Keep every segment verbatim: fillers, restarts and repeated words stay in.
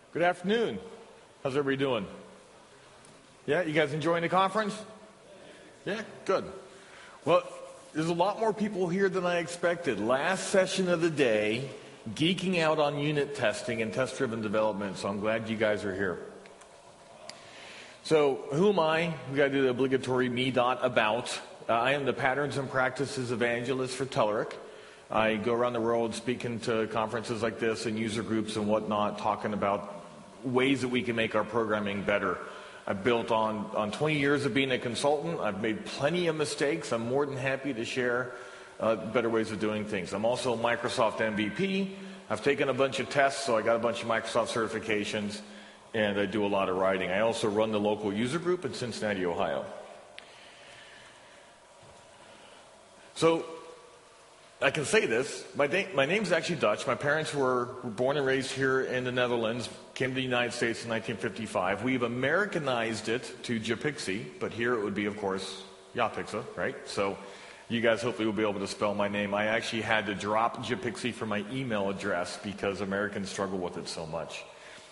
Good afternoon. How's everybody doing? Yeah, you guys enjoying the conference? Yeah, good. Well, there's a lot more people here than I expected. Last session of the day, geeking out on unit testing and test-driven development, so I'm glad you guys are here. So, who am I? We got to do the obligatory me dot about. Uh, I am the Patterns and Practices Evangelist for Telerik. I go around the world speaking to conferences like this and user groups and whatnot, talking about ways that we can make our programming better. I've built on, on twenty years of being a consultant. I've made plenty of mistakes. I'm more than happy to share uh, better ways of doing things. I'm also a Microsoft M V P. I've taken a bunch of tests, so I got a bunch of Microsoft certifications, and I do a lot of writing. I also run the local user group in Cincinnati, Ohio. So, I can say this, my, da- my name's actually Dutch. My parents were, were born and raised here in the Netherlands, came to the United States in nineteen fifty-five. We've Americanized it to Japixi, but here it would be, of course, Japixa, right? So you guys hopefully will be able to spell my name. I actually had to drop Japixi from my email address because Americans struggle with it so much.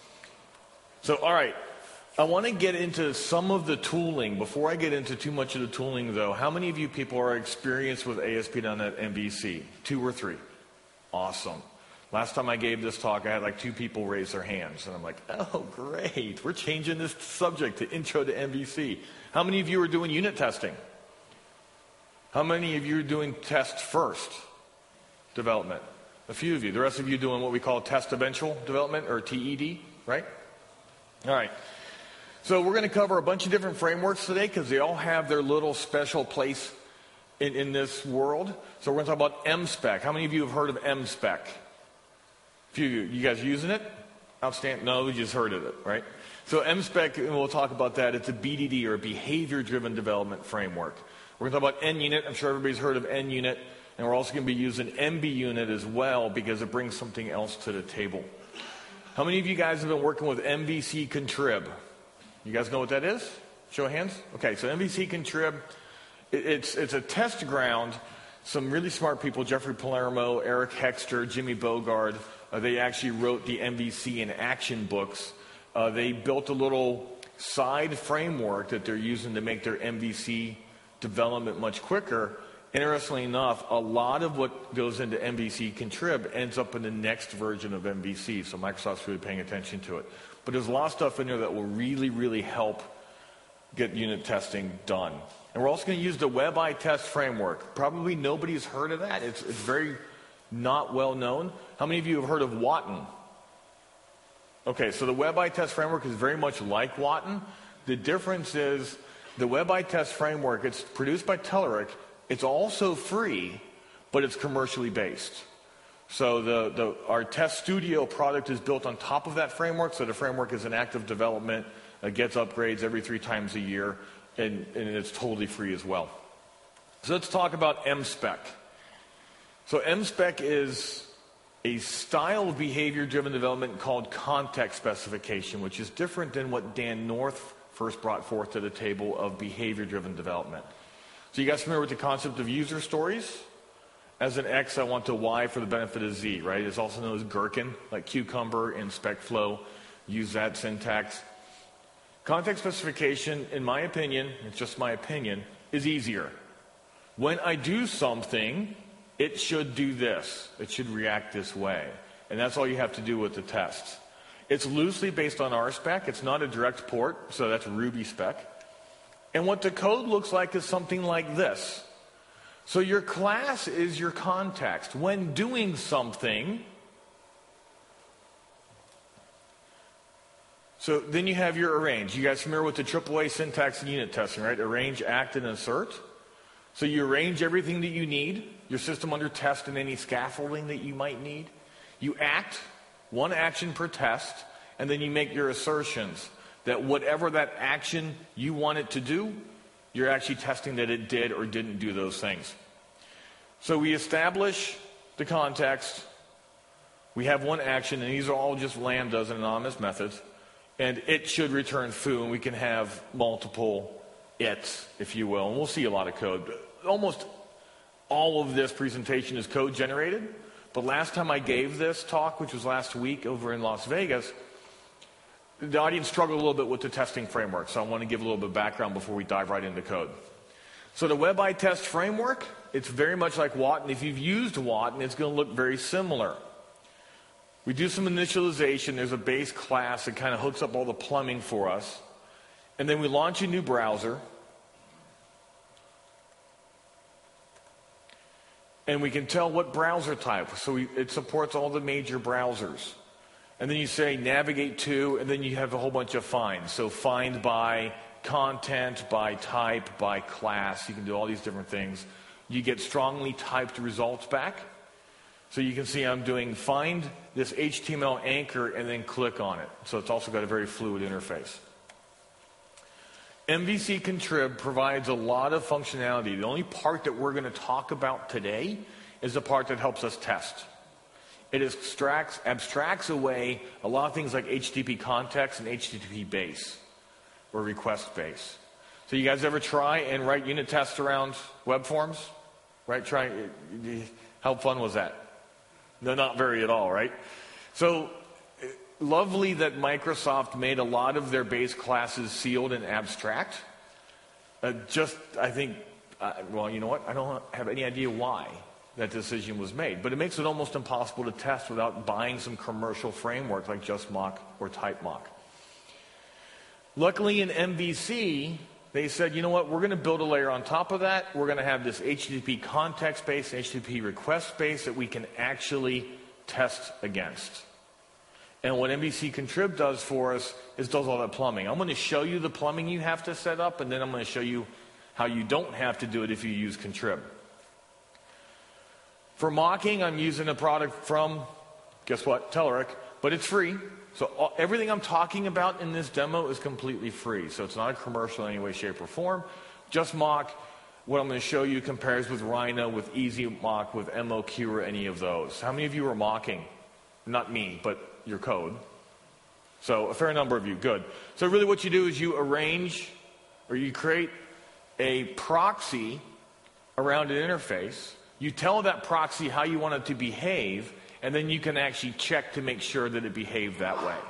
So, all right. I want to get into some of the tooling. Before I get into too much of the tooling, though, how many of you people are experienced with A S P dot net M V C? Two or three? Awesome. Last time I gave this talk, I had like two people raise their hands. And I'm like, oh, great. We're changing this subject to Intro to M V C. How many of you are doing unit testing? How many of you are doing test first development? A few of you. The rest of you doing what we call test eventual development, or T E D, right? All right. So we're going to cover a bunch of different frameworks today because they all have their little special place in, in this world. So we're going to talk about M spec. How many of you have heard of M spec? A few of you. You guys using it? Outstanding. No, we just heard of it, right? So M spec, and we'll talk about that. It's a B D D, or a behavior-driven development framework. We're going to talk about N unit. I'm sure everybody's heard of N unit. And we're also going to be using M B unit as well because it brings something else to the table. How many of you guys have been working with M V C contrib? You guys know what that is? Show of hands. Okay, so M V C contrib, it, it's it's a test ground. Some really smart people, Jeffrey Palermo, Eric Hexter, Jimmy Bogard, uh, they actually wrote the M V C in action books. Uh, they built a little side framework that they're using to make their M V C development much quicker. Interestingly enough, a lot of what goes into M V C contrib ends up in the next version of M V C, so Microsoft's really paying attention to it. But there's a lot of stuff in there that will really, really help get unit testing done. And we're also going to use the WebITest framework. Probably nobody's heard of that. It's, it's very not well known. How many of you have heard of Watton? Okay, so the WebITest framework is very much like Watton. The difference is the WebITest framework, it's produced by Telerik. It's also free, but it's commercially based. So the, the, our Test Studio product is built on top of that framework, so the framework is in active development. It gets upgrades every three times a year, and, and it's totally free as well. So let's talk about M spec. So M spec is a style of behavior-driven development called context specification, which is different than what Dan North first brought forth to the table of behavior-driven development. So you guys familiar with the concept of user stories? As an X, I want to Y for the benefit of Z, right? It's also known as Gherkin, like Cucumber and SpecFlow. Use that syntax. Context specification, in my opinion, it's just my opinion, is easier. When I do something, it should do this. It should react this way. And that's all you have to do with the tests. It's loosely based on R spec. It's not a direct port, so that's Ruby spec. And what the code looks like is something like this. So your class is your context. When doing something, so then you have your arrange. You guys familiar with the triple A syntax in unit testing, right? Arrange, act, and assert. So you arrange everything that you need, your system under test and any scaffolding that you might need. You act, one action per test, and then you make your assertions that whatever that action you want it to do, you're actually testing that it did or didn't do those things. So we establish the context. We have one action, and these are all just lambdas and anonymous methods. And it should return foo, and we can have multiple its, if you will. And we'll see a lot of code. Almost all of this presentation is code generated. But last time I gave this talk, which was last week over in Las Vegas, the audience struggled a little bit with the testing framework, so I want to give a little bit of background before we dive right into code. So the WebITest framework, it's very much like Watton. If you've used Watton, it's going to look very similar. We do some initialization. There's a base class that kind of hooks up all the plumbing for us. And then we launch a new browser. And we can tell what browser type. So we, it supports all the major browsers. And then you say navigate to, and then you have a whole bunch of finds. So find by content, by type, by class. You can do all these different things. You get strongly typed results back. So you can see I'm doing find this H T M L anchor and then click on it. So it's also got a very fluid interface. M V C Contrib provides a lot of functionality. The only part that we're going to talk about today is the part that helps us test. It abstracts, abstracts away a lot of things like H T T P context and H T T P base or request base. So you guys ever try and write unit tests around web forms? Right? Try. How fun was that? No, not very at all, right? So lovely that Microsoft made a lot of their base classes sealed and abstract. Uh, just, I think, uh, well, you know what? I don't have any idea why that decision was made. But it makes it almost impossible to test without buying some commercial framework like JustMock or TypeMock. Luckily in M V C, they said, you know what? We're going to build a layer on top of that. We're going to have this H T T P context base, H T T P request base that we can actually test against. And what M V C Contrib does for us is does all that plumbing. I'm going to show you the plumbing you have to set up, and then I'm going to show you how you don't have to do it if you use Contrib. For mocking, I'm using a product from, guess what, Telerik, but it's free. So all, everything I'm talking about in this demo is completely free. So it's not a commercial in any way, shape, or form. JustMock, what I'm going to show you compares with Rhino, with EasyMock, with M O Q, or any of those. How many of you are mocking? Not me, but your code. So a fair number of you, good. So really what you do is you arrange, or you create a proxy around an interface. You tell that proxy how you want it to behave, and then you can actually check to make sure that it behaved that way.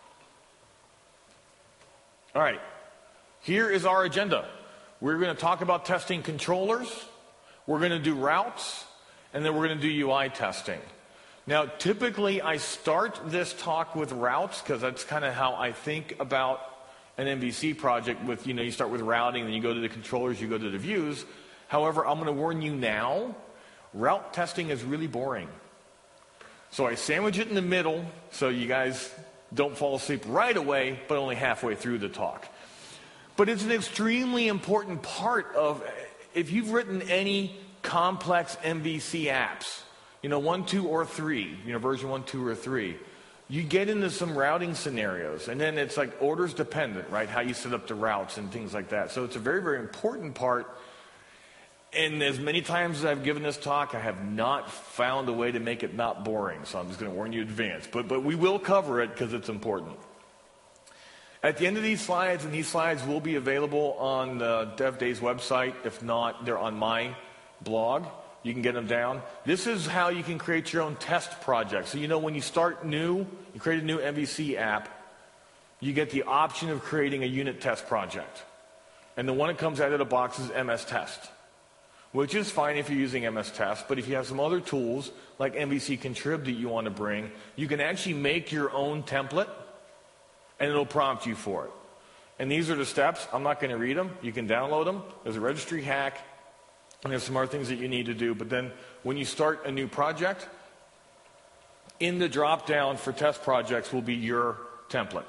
All right, here is our agenda. We're going to talk about testing controllers, we're going to do routes, and then we're going to do U I testing. Now, typically I start this talk with routes because that's kind of how I think about an M V C project with, you know, you start with routing, then you go to the controllers, you go to the views. However, I'm going to warn you now, route testing is really boring. So I sandwich it in the middle so you guys don't fall asleep right away, but only halfway through the talk. But it's an extremely important part of, if you've written any complex M V C apps, you know, one, two, or three, you know, version one, two, or three, you get into some routing scenarios, and then it's like orders dependent, right? How you set up the routes and things like that. So it's a very, very important part. And as many times as I've given this talk, I have not found a way to make it not boring. So I'm just going to warn you in advance. But, but we will cover it because it's important. At the end of these slides, and these slides will be available on the DevDays website. If not, they're on my blog. You can get them down. This is how you can create your own test project. So you know when you start new, you create a new M V C app, you get the option of creating a unit test project. And the one that comes out of the box is M S Test, which is fine if you're using M S Test, but if you have some other tools like M V C Contrib that you want to bring, you can actually make your own template, and it'll prompt you for it. And these are the steps. I'm not going to read them. You can download them. There's a registry hack, and there's some other things that you need to do. But then when you start a new project, in the drop-down for test projects will be your template.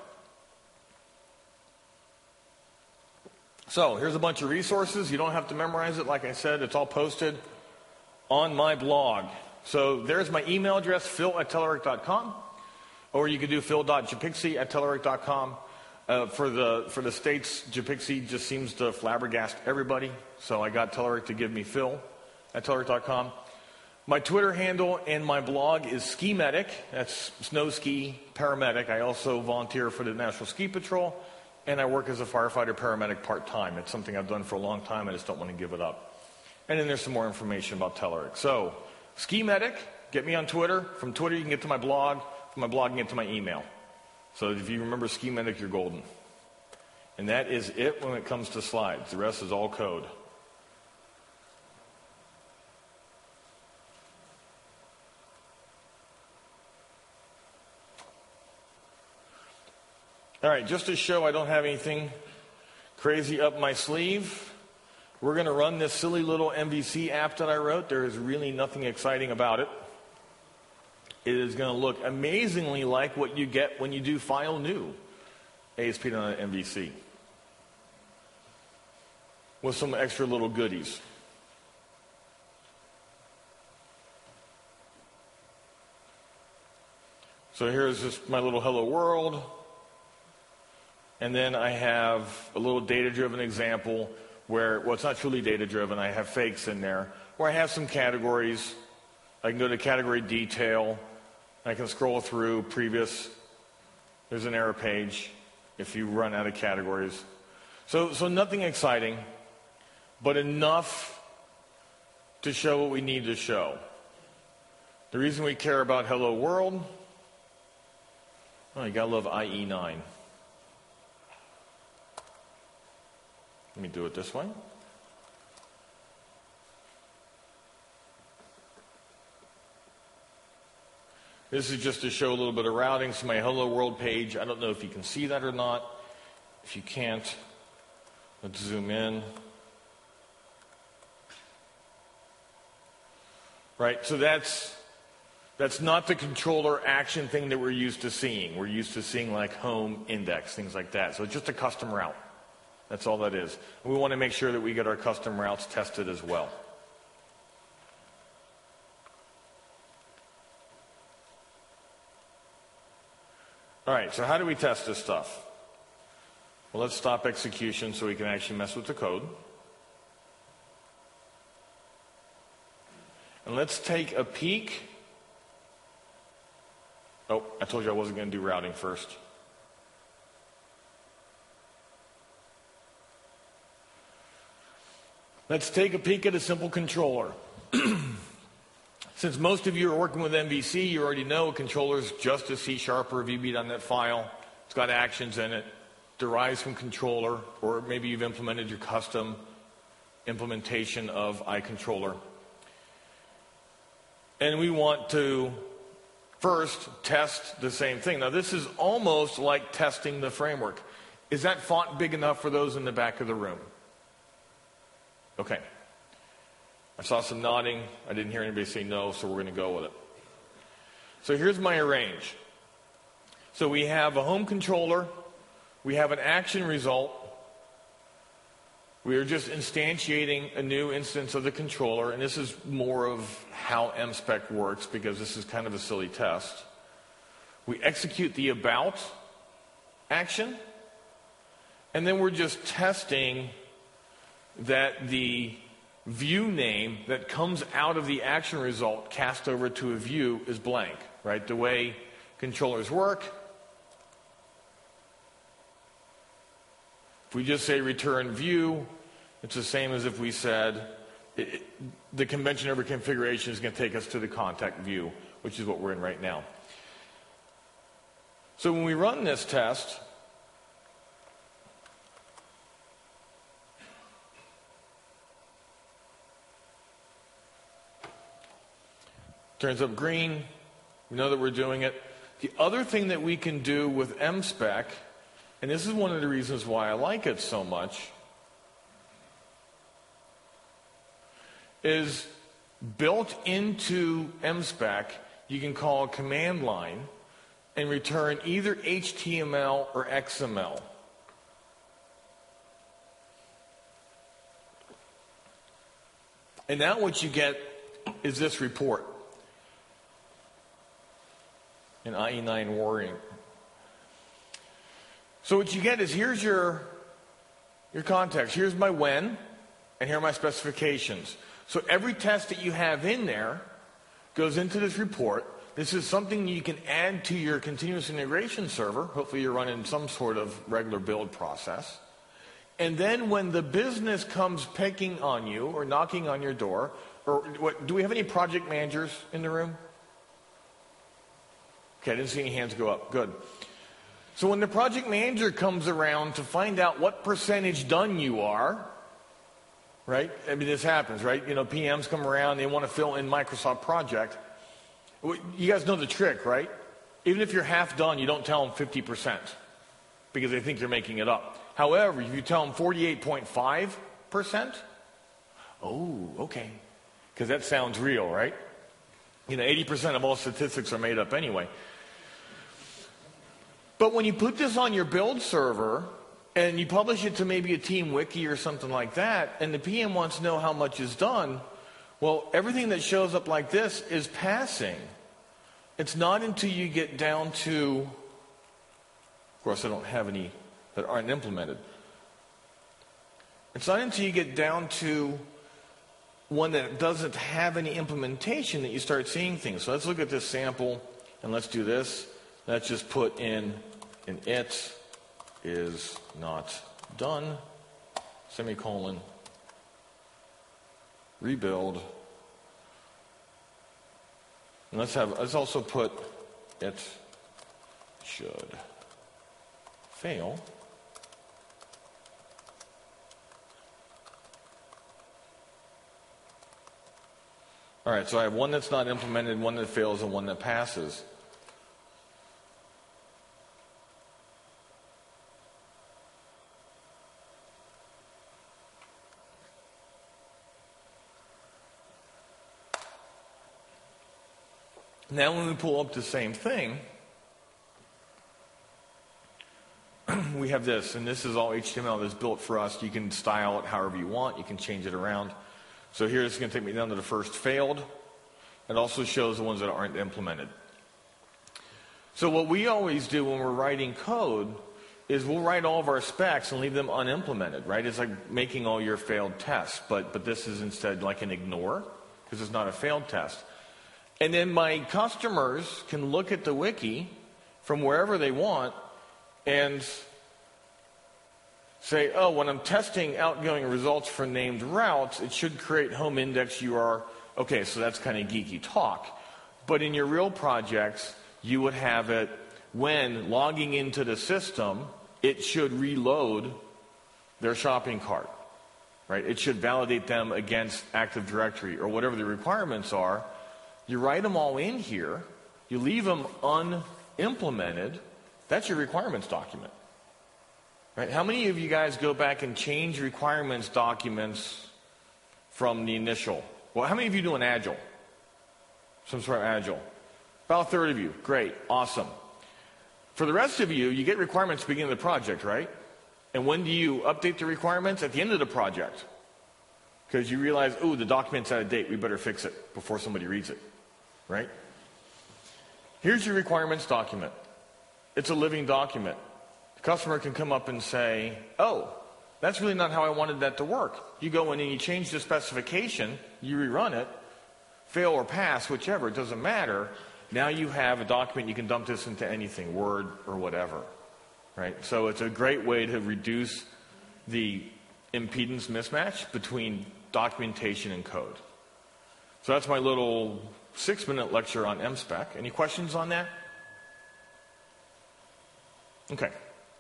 So here's a bunch of resources. You don't have to memorize it. Like I said, it's all posted on my blog. So there's my email address, phil at telerik dot com. Or you could do phil dot japixi at telerik dot com. Uh, for the for the States, Japixi just seems to flabbergast everybody. So I got Telerik to give me phil at telerik dot com. My Twitter handle and my blog is Ski Medic. That's snow ski paramedic. I also volunteer for the National Ski Patrol. And I work as a firefighter paramedic part-time. It's something I've done for a long time. I just don't want to give it up. And then there's some more information about Telerik. So, Ski Medic, get me on Twitter. From Twitter, you can get to my blog. From my blog, you can get to my email. So if you remember schematic, you're golden. And that is it when it comes to slides. The rest is all code. All right, just to show I don't have anything crazy up my sleeve, we're going to run this silly little M V C app that I wrote. There is really nothing exciting about it. It is going to look amazingly like what you get when you do File New A S P dot net M V C with some extra little goodies. So here's just my little hello world. And then I have a little data-driven example where, well, it's not truly data-driven. I have fakes in there where I have some categories. I can go to category detail. I can scroll through previous. There's an error page if you run out of categories. So, so nothing exciting, but enough to show what we need to show. The reason we care about Hello World, oh, you gotta love I E nine. Let me do it this way. This is just to show a little bit of routing. So my Hello World page, I don't know if you can see that or not. If you can't, let's zoom in. Right, so that's that's not the controller action thing that we're used to seeing. We're used to seeing like home, index, things like that. So it's just a custom route. That's all that is. We want to make sure that we get our custom routes tested as well. All right, so how do we test this stuff? Well, let's stop execution so we can actually mess with the code. And let's take a peek. Oh, I told you I wasn't going to do routing first. Let's take a peek at a simple controller. Since most of you are working with M V C, you already know a controller is just a C sharp or a V B dot net file. It's got actions in it, derives from controller, or maybe you've implemented your custom implementation of iController. And we want to first test the same thing. Now, this is almost like testing the framework. Is that font big enough for those in the back of the room? Okay. I saw some nodding. I didn't hear anybody say no, so we're going to go with it. So here's my arrange. So we have a home controller. We have an action result. We are just instantiating a new instance of the controller, and this is more of how M spec works because this is kind of a silly test. We execute the about action, and then we're just testing that the view name that comes out of the action result cast over to a view is blank, right? The way controllers work, if we just say return view, it's the same as if we said it, it, the convention over configuration is going to take us to the contact view, which is what we're in right now. So when we run this test, turns up green. We know that we're doing it. The other thing that we can do with M spec, and this is one of the reasons why I like it so much, is built into M spec, you can call a command line and return either H T M L or X M L. And now what you get is this report. In I E nine warring. So what you get is here's your, your context. Here's my when, and here are my specifications. So every test that you have in there goes into this report. This is something you can add to your continuous integration server. Hopefully you're running some sort of regular build process. And then when the business comes picking on you or knocking on your door, or what, do we have any project managers in the room? Okay, I didn't see any hands go up. Good. So when the project manager comes around to find out what percentage done you are, right? I mean, this happens, right? You know, P Ms come around, they want to fill in Microsoft Project. You guys know the trick, right? Even if you're half done, you don't tell them fifty percent because they think you're making it up. However, if you tell them forty-eight point five percent, oh, okay, because that sounds real, right? You know, eighty percent of all statistics are made up anyway. But when you put this on your build server and you publish it to maybe a team wiki or something like that, and the P M wants to know how much is done, well, everything that shows up like this is passing. It's not until you get down to, of course, I don't have any that aren't implemented. It's not until you get down to one that doesn't have any implementation that you start seeing things. So let's look at this sample, and let's do this. Let's just put in an it is not done, semicolon, rebuild. And let's have, let's also put it should fail. All right, so I have one that's not implemented, one that fails, and one that passes. Now when we pull up the same thing, we have this, and this is all H T M L that's built for us. You can style it however you want. You can change it around. So here it's going to take me down to the first failed. It also shows the ones that aren't implemented. So what we always do when we're writing code is we'll write all of our specs and leave them unimplemented, right? It's like making all your failed tests, but, but this is instead like an ignore because it's not a failed test. And then my customers can look at the wiki from wherever they want and say, oh, when I'm testing outgoing results for named routes, it should create home index U R. Okay, so that's kind of geeky talk. But in your real projects, you would have it when logging into the system, it should reload their shopping cart, right? It should validate them against Active Directory or whatever the requirements are. You write them all in here. You leave them unimplemented. That's your requirements document. Right? How many of you guys go back and change requirements documents from the initial? Well, how many of you do an Agile? Some sort of Agile. About a third of you. Great. Awesome. For the rest of you, you get requirements at the beginning of the project, right? And when do you update the requirements? At the end of the project. Because you realize, oh, the document's out of date. We better fix it before somebody reads it. Right? Here's your requirements document. It's a living document. The customer can come up and say, oh, that's really not how I wanted that to work. You go in and you change the specification, you rerun it, fail or pass, whichever, it doesn't matter. Now you have a document, you can dump this into anything, Word or whatever. Right? So it's a great way to reduce the impedance mismatch between documentation and code. So that's my little six-minute lecture on M spec. Any questions on that? Okay.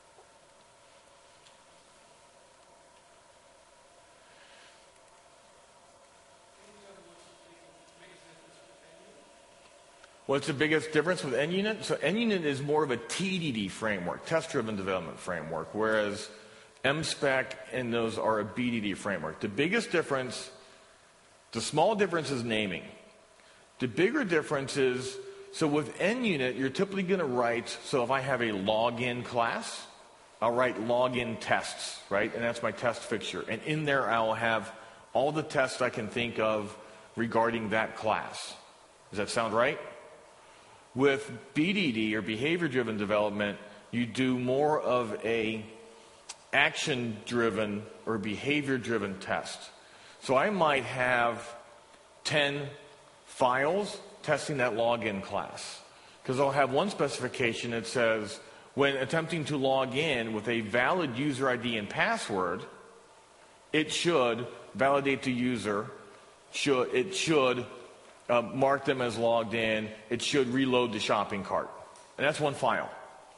What's the biggest difference with N unit? So N unit is more of a T D D framework, test-driven development framework, whereas M spec and those are a B D D framework. The biggest difference, the small difference is naming. The bigger difference is, so with N unit, you're typically going to write, so if I have a login class, I'll write login tests, right? And that's my test fixture. And in there, I'll have all the tests I can think of regarding that class. Does that sound right? With B D D, or behavior-driven development, you do more of a action-driven or behavior-driven test. So I might have ten files testing that login class. Because I'll have one specification that says, when attempting to log in with a valid user I D and password, it should validate the user, should, it should uh, mark them as logged in, it should reload the shopping cart. And that's one file.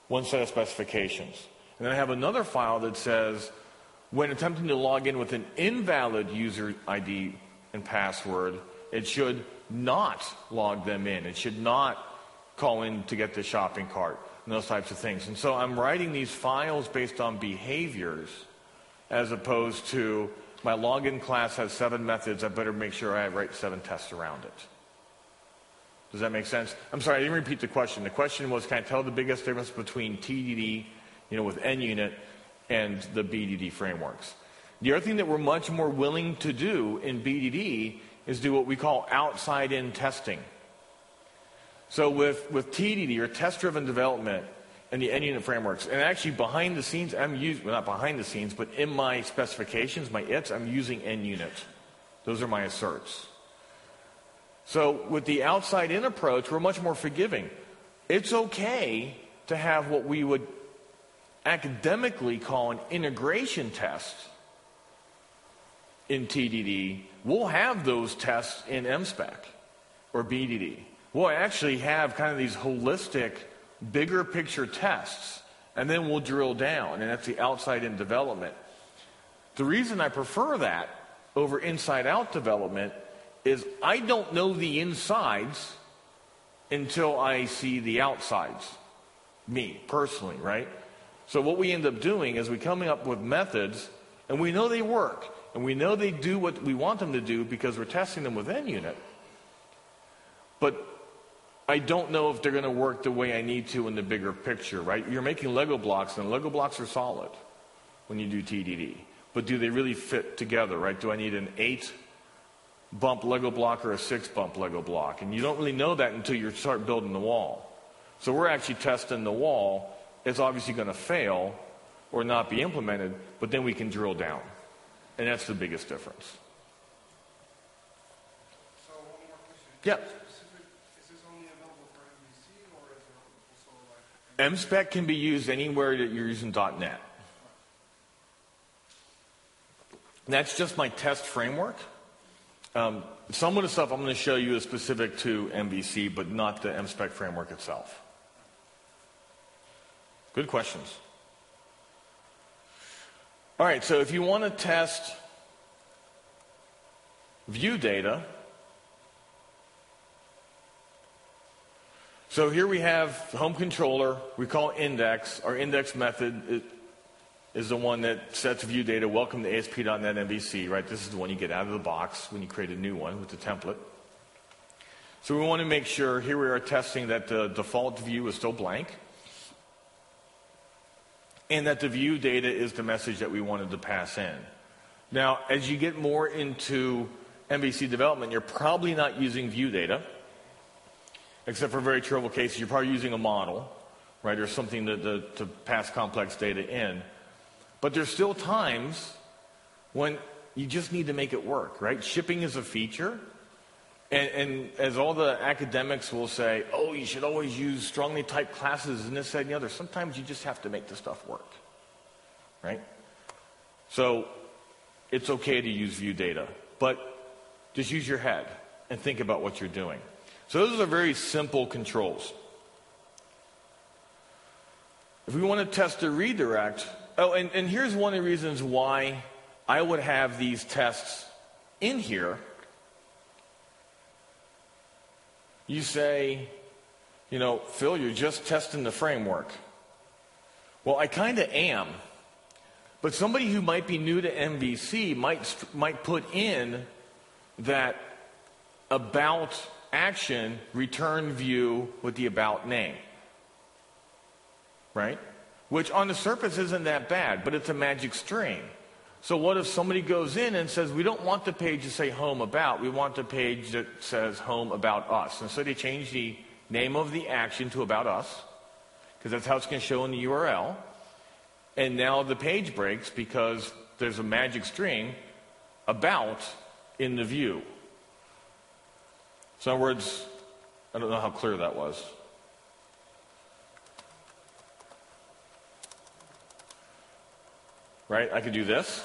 one set of specifications. And then I have another file that says, when attempting to log in with an invalid user I D and password, it should not log them in. It should not call in to get the shopping cart and those types of things. And so I'm writing these files based on behaviors as opposed to my login class has seven methods. I better make sure I write seven tests around it. Does that make sense? I'm sorry, I didn't repeat the question. The question was, can I tell the biggest difference between T D D, you know, with N unit and the B D D frameworks? The other thing that we're much more willing to do in B D D is do what we call outside-in testing. So with, with T D D, or test-driven development, and the N unit frameworks, and actually behind the scenes, I'm using, well, not behind the scenes, but in my specifications, my I Ts, I'm using N unit. Those are my asserts. So with the outside-in approach, we're much more forgiving. It's okay to have what we would academically call an integration test in T D D. We'll have those tests in M spec or B D D. We'll actually have kind of these holistic, bigger picture tests, and then we'll drill down, and that's the outside-in development. The reason I prefer that over inside-out development is I don't know the insides until I see the outsides. Me, personally, right? So what we end up doing is we coming up with methods, and we know they work, and we know they do what we want them to do because we're testing them with N unit. But I don't know if they're going to work the way I need to in the bigger picture, right? You're making Lego blocks, and Lego blocks are solid when you do T D D. But do they really fit together, right? Do I need an eight bump Lego block or a six bump Lego block? And you don't really know that until you start building the wall. So we're actually testing the wall. It's obviously going to fail or not be implemented, but then we can drill down. And that's the biggest difference. So one more question. Yeah. Is this only available for M V C, or is it also like... M spec can be used anywhere that you're using .NET. That's just my test framework. Um, some of the stuff I'm going to show you is specific to M V C, but not the M spec framework itself. Good questions. All right, so if you want to test view data, so here we have home controller, we call index. Our index method is the one that sets view data. Welcome to A S P dot net M V C, right? This is the one you get out of the box when you create a new one with the template. So we want to make sure, here we are testing that the default view is still blank, and that the view data is the message that we wanted to pass in. Now, as you get more into M V C development, you're probably not using view data, except for very trivial cases. You're probably using a model, right, or something to, to, to pass complex data in. But there's still times when you just need to make it work, right? Shipping is a feature. And, and as all the academics will say, oh, you should always use strongly typed classes and this, that, and the other. Sometimes you just have to make the stuff work, right? So it's okay to use view data, but just use your head and think about what you're doing. So those are very simple controls. If we want to test a redirect, oh, and, and here's one of the reasons why I would have these tests in here. You say, you know, Phil, you're just testing the framework. Well, I kind of am. But somebody who might be new to M V C might, might put in that about action return view with the about name. Right? Which on the surface isn't that bad, but it's a magic string. So what if somebody goes in and says, we don't want the page to say home about, we want the page that says home about us. And so they change the name of the action to about us, because that's how it's going to show in the U R L. And now the page breaks because there's a magic string about in the view. So in other words, I don't know how clear that was. Right? I could do this.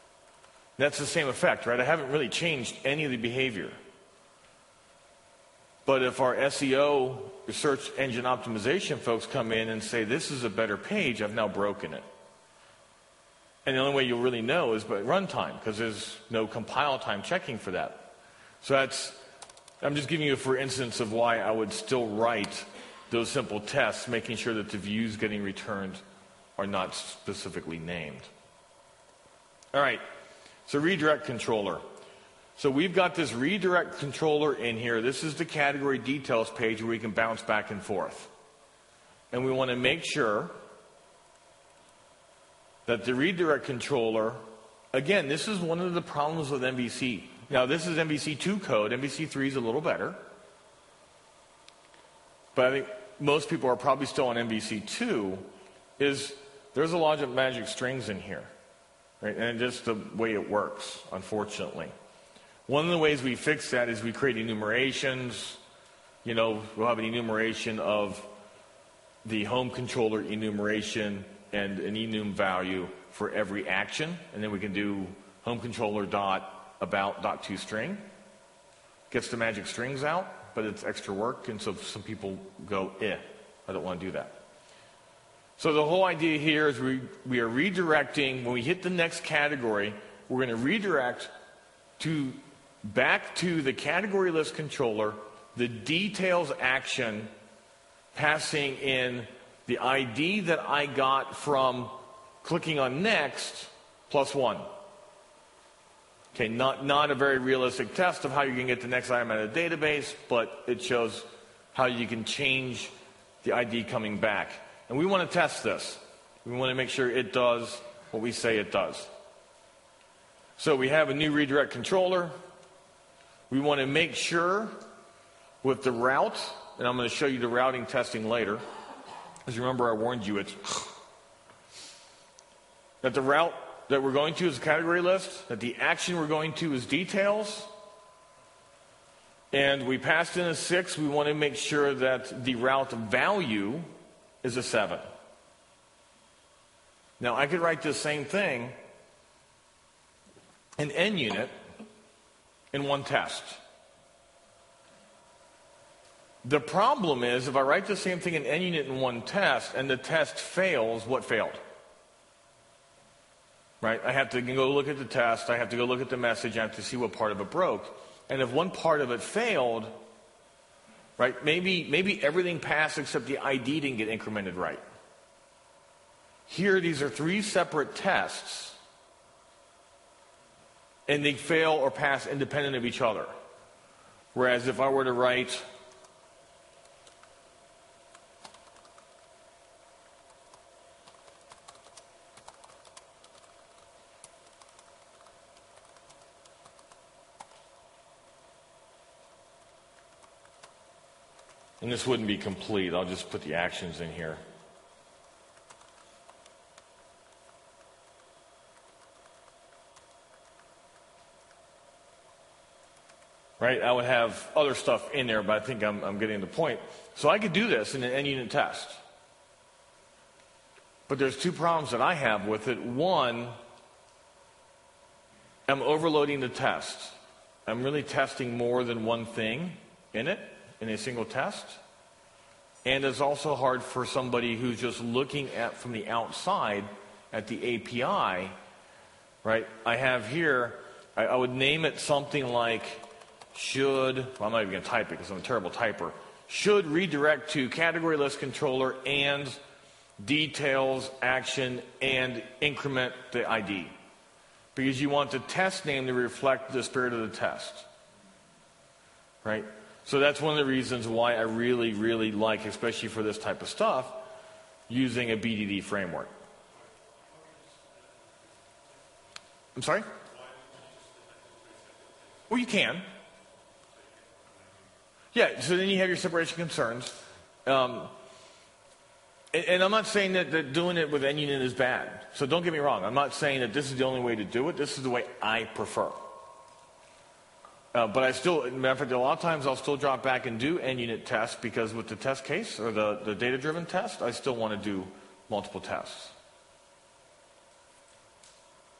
That's the same effect, right? I haven't really changed any of the behavior. But if our S E O, search engine optimization folks come in and say, this is a better page, I've now broken it. And the only way you'll really know is by runtime, because there's no compile time checking for that. So that's, I'm just giving you, for instance, of why I would still write those simple tests, making sure that the views getting returned are not specifically named. All right, so redirect controller. So we've got this redirect controller in here. This is the category details page where we can bounce back and forth. And we want to make sure that the redirect controller, again, this is one of the problems with M V C. Now, this is M V C two code. M V C three is a little better. But I think most people are probably still on M V C two, is there's a lot of magic strings in here. Right? And just the way it works, unfortunately. One of the ways we fix that is we create enumerations. You know, we'll have an enumeration of the home controller enumeration and an enum value for every action. And then we can do home controller dot about dot to string. Gets the magic strings out, but it's extra work. And so some people go, eh, I don't want to do that. So the whole idea here is we, we are redirecting. When we hit the next category, we're going to redirect to back to the category list controller, the details action, passing in the I D that I got from clicking on next plus one. Okay, not, not a very realistic test of how you can get the next item out of the database, but it shows how you can change the I D coming back. And we want to test this. We want to make sure it does what we say it does. So we have a new redirect controller. We want to make sure with the route, and I'm going to show you the routing testing later, because remember I warned you it's that the route that we're going to is a category list, that the action we're going to is details, and we passed in a six. We want to make sure that the route value is a seven. Now I could write this same thing in N unit in one test. The problem is if I write the same thing in N unit in one test and the test fails, what failed? Right? I have to go look at the test, I have to go look at the message, I have to see what part of it broke. And if one part of it failed, right, maybe, maybe everything passed except the I D didn't get incremented right. Here, these are three separate tests, and they fail or pass independent of each other. Whereas if I were to write and this wouldn't be complete, I'll just put the actions in here. Right, I would have other stuff in there, but I think I'm, I'm getting the point. So I could do this in an N unit test. But there's two problems that I have with it. One, I'm overloading the test. I'm really testing more than one thing in it, in a single test. And it's also hard for somebody who's just looking at from the outside at the A P I, right? I have here, I, I would name it something like should, well, I'm not even going to type it because I'm a terrible typer, should redirect to category list controller and details action and increment the I D. Because you want the test name to reflect the spirit of the test. Right? So that's one of the reasons why I really, really like, especially for this type of stuff, using a B D D framework. I'm sorry? Well, you can. Yeah, so then you have your separation concerns. Um, and, and I'm not saying that, that doing it with N unit is bad. So don't get me wrong. I'm not saying that this is the only way to do it. This is the way I prefer. Uh, but I still, matter of fact, a lot of times I'll still drop back and do N unit tests because with the test case or the, the data-driven test, I still want to do multiple tests.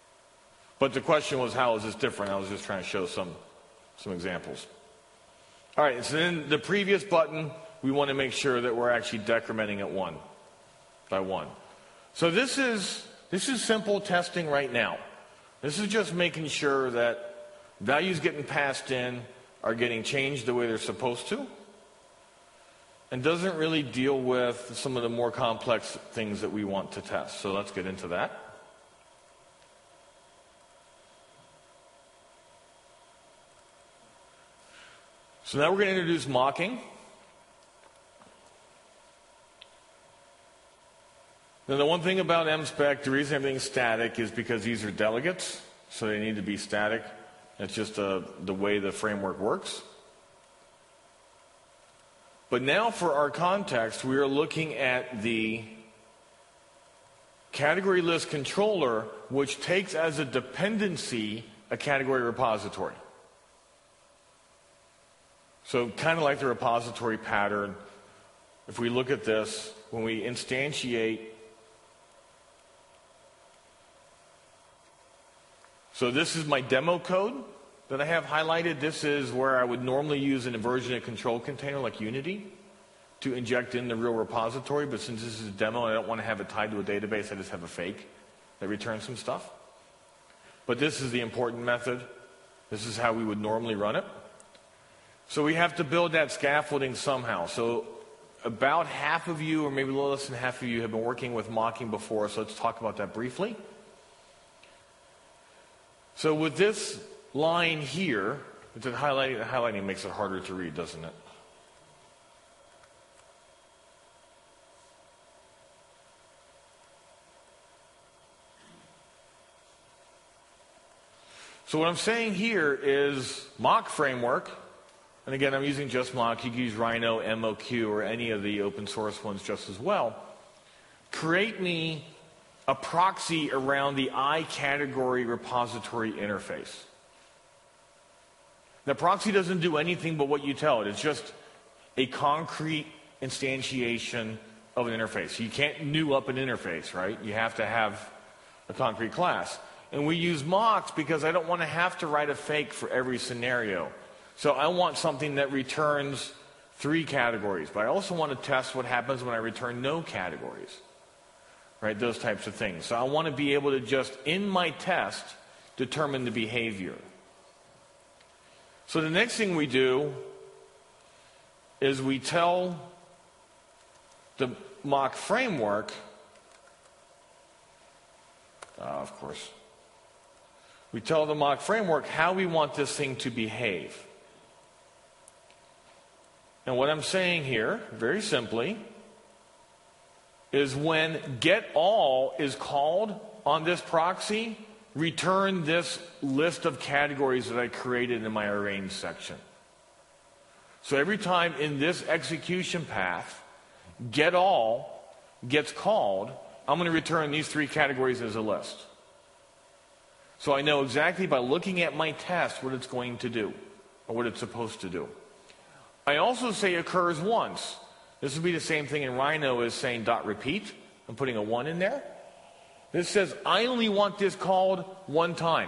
But the question was, how is this different? I was just trying to show some, some examples. All right, so then the previous button, we want to make sure that we're actually decrementing it one by one. So this is, this is simple testing right now. This is just making sure that values getting passed in are getting changed the way they're supposed to, and doesn't really deal with some of the more complex things that we want to test. So let's get into that. So now we're going to introduce mocking. Now the one thing about M spec, the reason everything's static is because these are delegates, so they need to be static. That's just uh, the way the framework works. But now for our context, we are looking at the category list controller, which takes as a dependency a category repository. So kind of like the repository pattern, if we look at this, when we instantiate, so this is my demo code that I have highlighted. This is where I would normally use an inversion and control container like Unity to inject in the real repository, but since this is a demo and I don't want to have it tied to a database, I just have a fake that returns some stuff. But this is the important method. This is how we would normally run it. So we have to build that scaffolding somehow. So about half of you, or maybe a little less than half of you, have been working with mocking before, so let's talk about that briefly. So with this line here, the highlighting, the highlighting makes it harder to read, doesn't it? So what I'm saying here is mock framework. And again, I'm using just mock. You can use Rhino, M O Q, or any of the open source ones just as well. Create me a proxy around the iCategory repository interface. The proxy doesn't do anything but what you tell it. It's just a concrete instantiation of an interface. You can't new up an interface, right? You have to have a concrete class. And we use mocks because I don't want to have to write a fake for every scenario. So I want something that returns three categories, but I also want to test what happens when I return no categories, right? Those types of things. So I want to be able to just, in my test, determine the behavior. So the next thing we do is we tell the mock framework, uh, of course, we tell the mock framework how we want this thing to behave. And what I'm saying here, very simply, is when getAll is called on this proxy, return this list of categories that I created in my arrange section. So every time in this execution path, getAll gets called, I'm going to return these three categories as a list. So I know exactly by looking at my test what it's going to do, or what it's supposed to do. I also say occurs once. This would be the same thing in Rhino as saying dot repeat. I'm putting a one in there. This says I only want this called one time.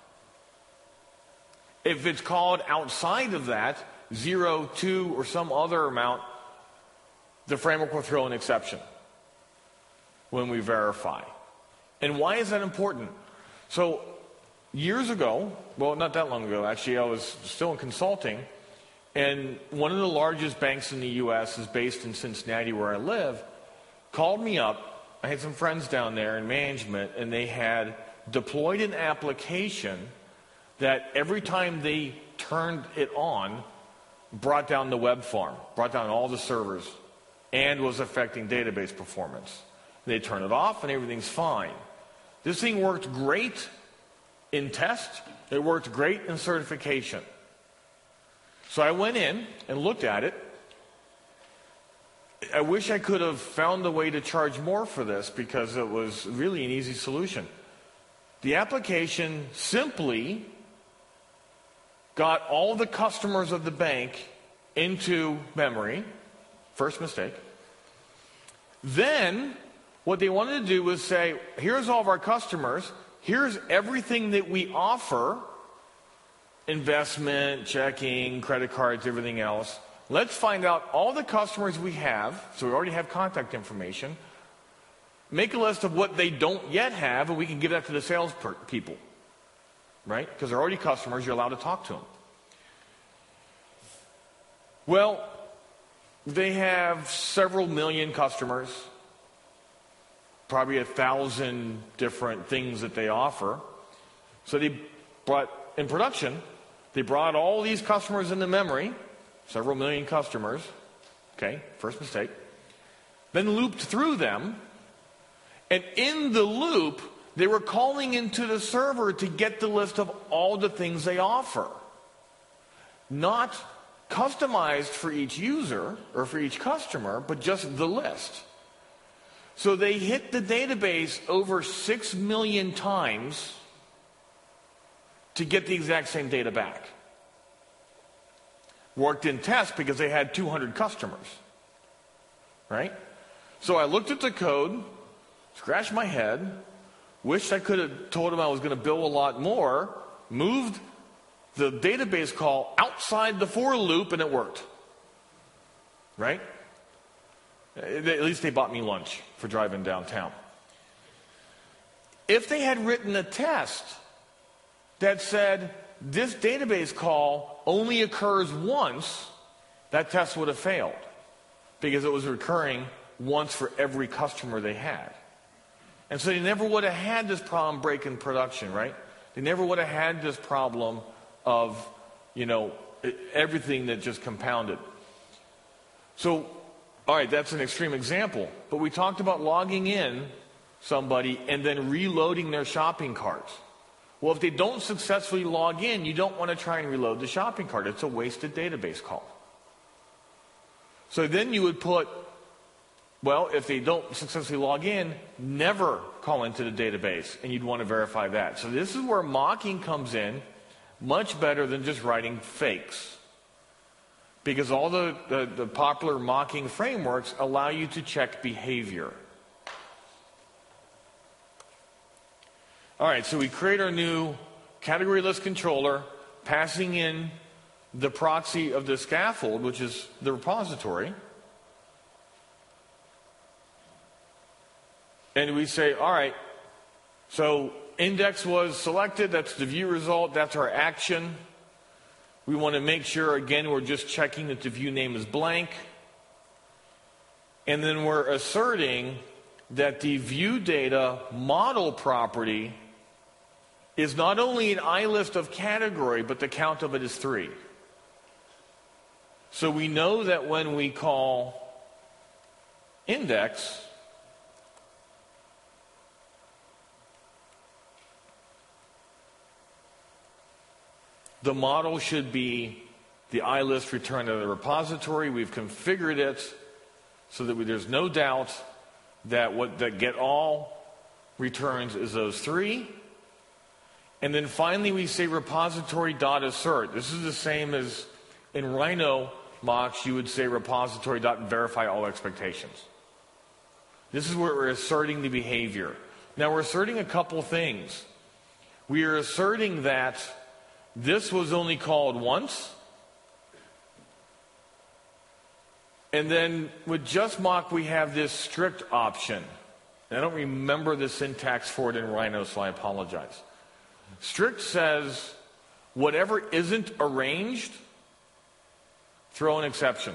If it's called outside of that, zero, two, or some other amount, the framework will throw an exception when we verify. And why is that important? So years ago, well, not that long ago, actually, I was still in consulting. And one of the largest banks in the U S is based in Cincinnati, where I live, called me up. I had some friends down there in management, and they had deployed an application that every time they turned it on, brought down the web farm, brought down all the servers, and was affecting database performance. They turn it off, and everything's fine. This thing worked great in test. It worked great in certification. So I went in and looked at it. I wish I could have found a way to charge more for this because it was really an easy solution. The application simply got all the customers of the bank into memory. First mistake. Then what they wanted to do was say, here's all of our customers. Here's everything that we offer investment, checking, credit cards, everything else. Let's find out all the customers we have, so we already have contact information. Make a list of what they don't yet have, and we can give that to the sales per- people, right? Because they're already customers, you're allowed to talk to them. Well, they have several million customers, probably a thousand different things that they offer. So they brought, in production, they brought all these customers into memory, several million customers. Okay, first mistake. Then looped through them. And in the loop, they were calling into the server to get the list of all the things they offer. Not customized for each user or for each customer, but just the list. So they hit the database over six million times to get the exact same data back. Worked in test because they had two hundred customers. Right? So I looked at the code, scratched my head, wished I could have told them I was going to bill a lot more, moved the database call outside the for loop, and it worked. Right? At least they bought me lunch for driving downtown. If they had written a test that said, this database call only occurs once, that test would have failed because it was recurring once for every customer they had. And so they never would have had this problem breaking production, right? They never would have had this problem of, you know, everything that just compounded. So, all right, that's an extreme example. But we talked about logging in somebody and then reloading their shopping cart. Well, if they don't successfully log in, you don't want to try and reload the shopping cart. It's a wasted database call. So then you would put, well, if they don't successfully log in, never call into the database, and you'd want to verify that. So this is where mocking comes in, much better than just writing fakes. Because all the, the, the popular mocking frameworks allow you to check behavior. All right, so we create our new category list controller, passing in the proxy of the scaffold, which is the repository. And we say, all right, so index was selected, that's the view result, that's our action. We want to make sure, again, we're just checking that the view name is blank. And then we're asserting that the view data model property is not only an iList of category, but the count of it is three. So we know that when we call index, the model should be the iList return to the repository. We've configured it so that we, there's no doubt that what the get all returns is those three. And then finally we say repository.assert. This is the same as in Rhino mocks, you would say repository.verify all expectations. This is where we're asserting the behavior. Now we're asserting a couple things. We are asserting that this was only called once. And then with JustMock, we have this strict option. And I don't remember the syntax for it in Rhino, so I apologize. Strict says, whatever isn't arranged, throw an exception.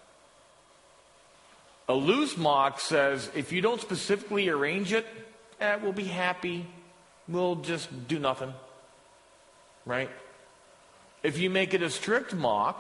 A loose mock says, if you don't specifically arrange it, eh, we'll be happy. We'll just do nothing. Right? If you make it a strict mock,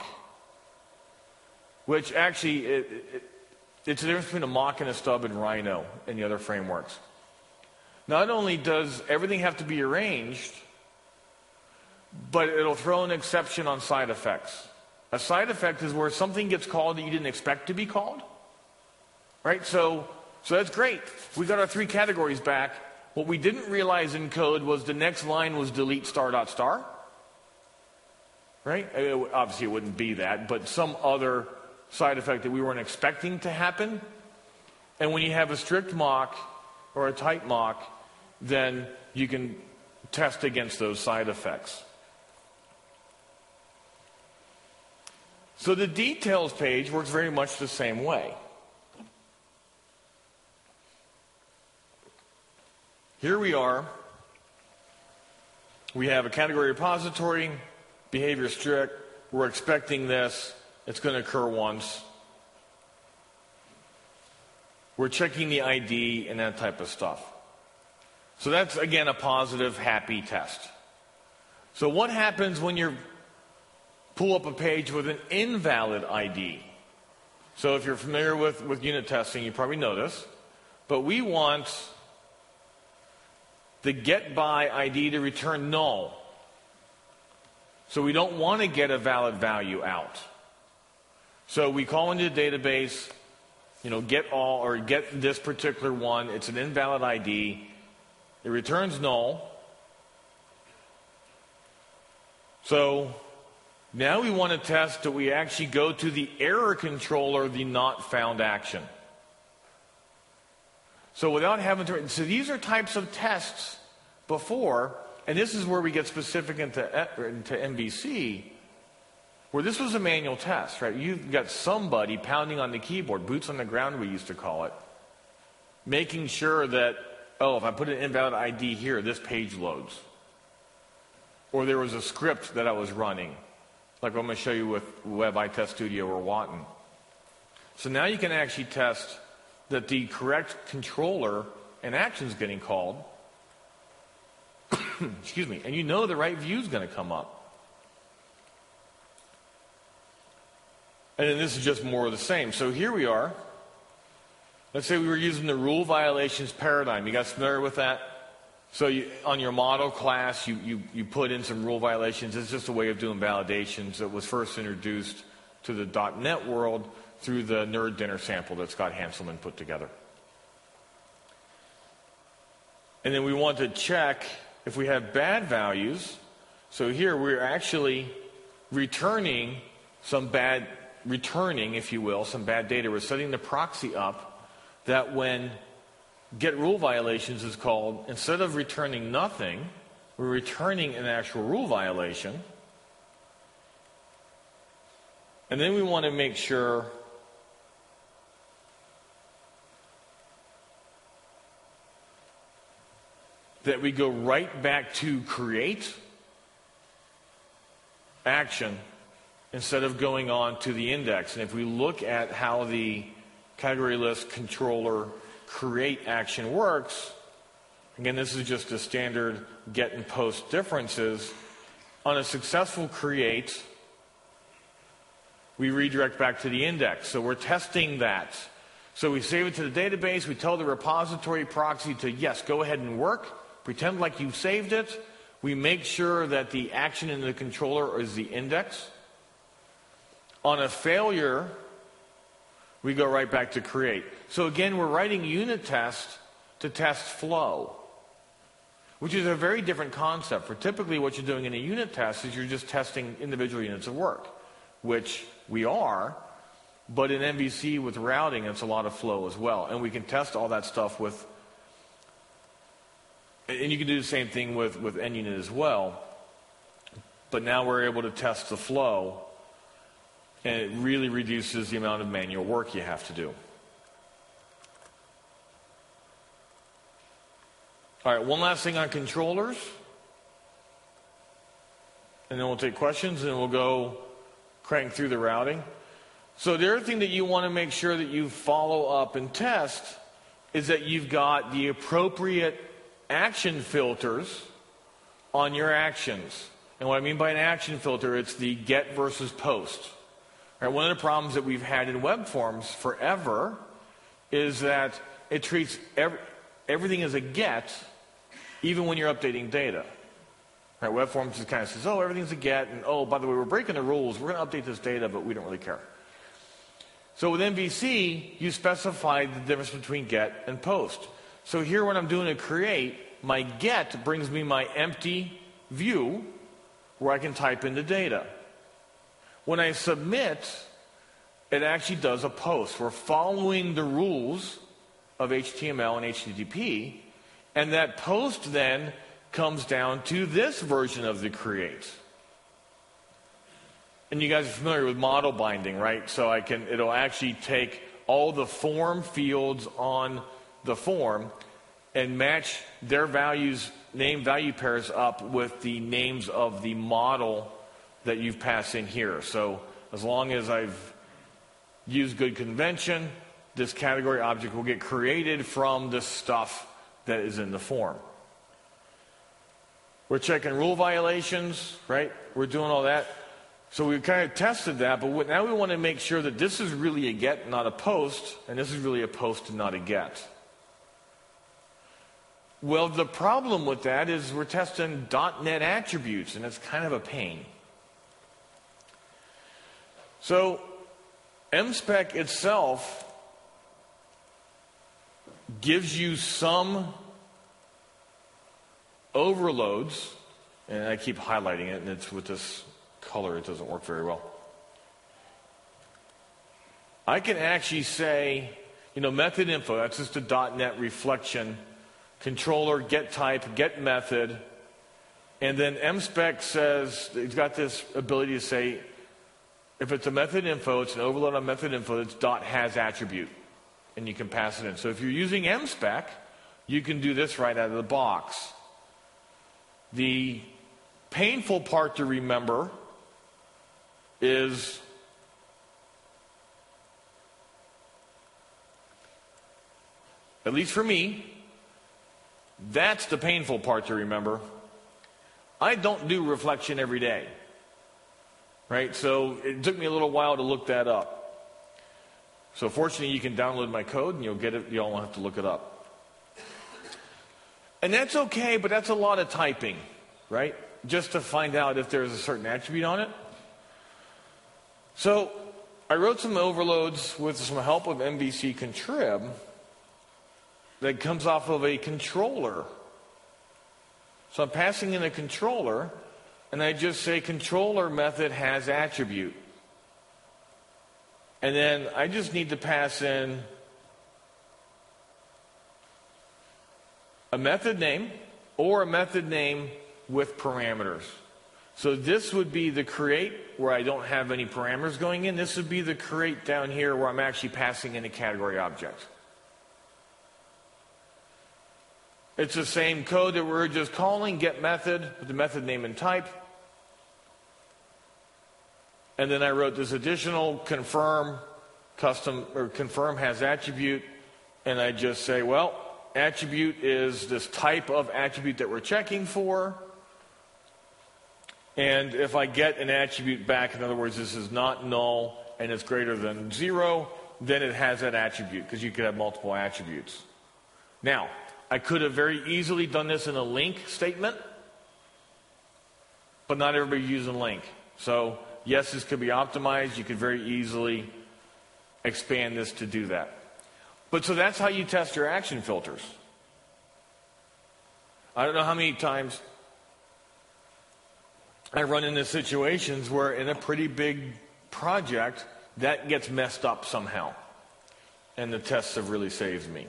which actually, it, it, it's the difference between a mock and a stub in Rhino and the other frameworks. Not only does everything have to be arranged, but it'll throw an exception on side effects. A side effect is where something gets called that you didn't expect to be called. Right? So, so that's great. We got our three categories back. What we didn't realize in code was the next line was delete star dot star. Right? It, obviously it wouldn't be that, but some other side effect that we weren't expecting to happen. And when you have a strict mock or a tight mock, then you can test against those side effects. So the details page works very much the same way. Here we are. We have a category repository, behavior strict. We're expecting this. It's going to occur once. We're checking the I D and that type of stuff. So that's, again, a positive, happy test. So what happens when you pull up a page with an invalid I D? So if you're familiar with, with unit testing, you probably know this. But we want the get by I D to return null. So we don't want to get a valid value out. So we call into the database, you know, get all or get this particular one. It's an invalid I D. It returns null. So now we want to test that we actually go to the error controller, the not found action. So without having to, so these are types of tests before, and this is where we get specific into, into M V C, where this was a manual test, right? You've got somebody pounding on the keyboard, boots on the ground we used to call it, making sure that, oh, if I put an invalid I D here, this page loads. Or there was a script that I was running, like I'm going to show you with Web I Test Studio or Watton. So now you can actually test that the correct controller and action is getting called. Excuse me. And you know the right view is going to come up. And then this is just more of the same. So here we are. Let's say we were using the rule violations paradigm. You guys familiar with that? So you, on your model class, you, you, you put in some rule violations. It's just a way of doing validations that was first introduced to the dot net world through the Nerd Dinner sample that Scott Hanselman put together. And then we want to check if we have bad values. So here we're actually returning some bad, returning, if you will, some bad data. We're setting the proxy up that when get rule violations is called, instead of returning nothing, we're returning an actual rule violation. And then we want to make sure that we go right back to create action instead of going on to the index. And if we look at how the category list controller create action works, again, this is just a standard get and post differences. On a successful create, we redirect back to the index. So we're testing that. So we save it to the database. We tell the repository proxy to, yes, go ahead and work. Pretend like you've saved it. We make sure that the action in the controller is the index. On a failure, we go right back to create. So again, we're writing unit tests to test flow, which is a very different concept. For typically what you're doing in a unit test is you're just testing individual units of work, which we are, but in M V C with routing, it's a lot of flow as well. And we can test all that stuff with, and you can do the same thing with, with N unit as well. But now we're able to test the flow, and it really reduces the amount of manual work you have to do. All right, one last thing on controllers. And then we'll take questions, and we'll go crank through the routing. So the other thing that you want to make sure that you follow up and test is that you've got the appropriate action filters on your actions. And what I mean by an action filter, it's the get versus post. All right, one of the problems that we've had in web forms forever is that it treats every, everything as a get, even when you're updating data. Right, web forms just kind of says, oh, everything's a get, and oh, by the way, we're breaking the rules. We're going to update this data, but we don't really care. So with M V C, you specify the difference between get and post. So here when I'm doing a create, my get brings me my empty view where I can type in the data. When I submit, it actually does a post. We're following the rules of H T M L and H T T P, and that post then comes down to this version of the create. and you guys are familiar with model binding, right? So I can, it'll actually take all the form fields on the form and match their values, name value pairs up with the names of the model that you've passed in here. So as long as I've used good convention, this category object will get created from the stuff that is in the form. We're checking rule violations, right? We're doing all that. So we kind of tested that, but now we want to make sure that this is really a get, not a post, and this is really a post and not a get. Well, the problem with that is we're testing .NET attributes, and it's kind of a pain. So M spec itself gives you some overloads, and I keep highlighting it, and it's with this color, it doesn't work very well. I can actually say, you know, method info, that's just a .NET reflection, controller, get type, get method, and then M spec says, it's got this ability to say, if it's a method info, it's an overload on method info, it's dot has attribute, and you can pass it in. So if you're using M spec, you can do this right out of the box. The painful part to remember is at least for me, that's the painful part to remember. I don't do reflection every day, right? So it took me a little while to look that up. So fortunately, you can download my code and you'll get it. You don't have to look it up. And that's okay, but that's a lot of typing, right? Just to find out if there's a certain attribute on it. So I wrote some overloads with some help of M V C contrib that comes off of a controller. So I'm passing in a controller, and I just say controller method has attribute. And then I just need to pass in a method name or a method name with parameters. So this would be the create where I don't have any parameters going in. This would be the create down here where I'm actually passing in a category object. It's the same code that we're just calling, get method, with the method name and type. And then I wrote this additional confirm custom or confirm has attribute, and I just say, well, attribute is this type of attribute that we're checking for. And if I get an attribute back, in other words, this is not null and it's greater than zero, then it has that attribute, because you could have multiple attributes. Now, I could have very easily done this in a link statement, but not everybody uses link. So yes, this could be optimized. You could very easily expand this to do that. But so that's how you test your action filters. I don't know how many times I run into situations where in a pretty big project, that gets messed up somehow. And the tests have really saved me.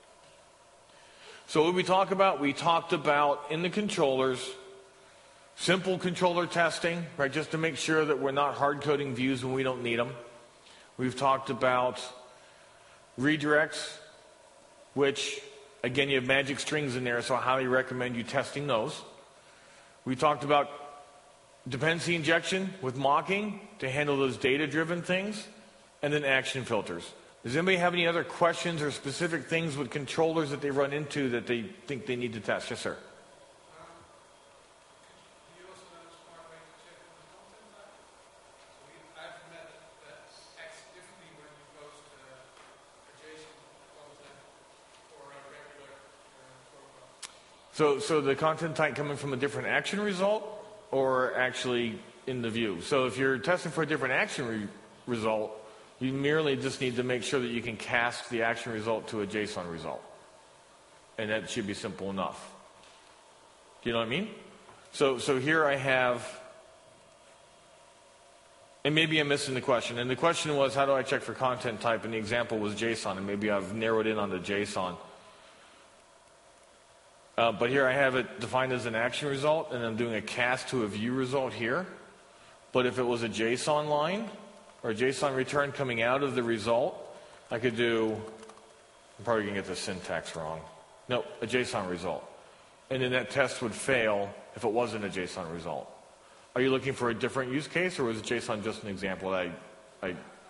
So what did we talk about? We talked about, in the controllers, simple controller testing, right, just to make sure that we're not hard-coding views when we don't need them. We've talked about redirects, which, again, you have magic strings in there, so I highly recommend you testing those. We talked about dependency injection with mocking to handle those data-driven things, and then action filters. Does anybody have any other questions or specific things with controllers that they run into that they think they need to test? Yes, sir. So, so the content type coming from a different action result or actually in the view? So if you're testing for a different action re result, you merely just need to make sure that you can cast the action result to a JSON result. And that should be simple enough. Do you know what I mean? So, so here I have, and maybe I'm missing the question. And the question was, how do I check for content type? And the example was JSON, and maybe I've narrowed in on the JSON. Uh, but here I have it defined as an action result, and I'm doing a cast to a view result here. But if it was a JSON line or a JSON return coming out of the result, I could do, I'm probably going to get the syntax wrong. No, a JSON result. And then that test would fail if it wasn't a JSON result. Are you looking for a different use case, or was JSON just an example that I... I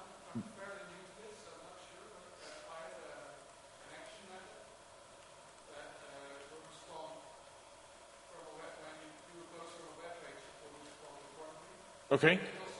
Okay.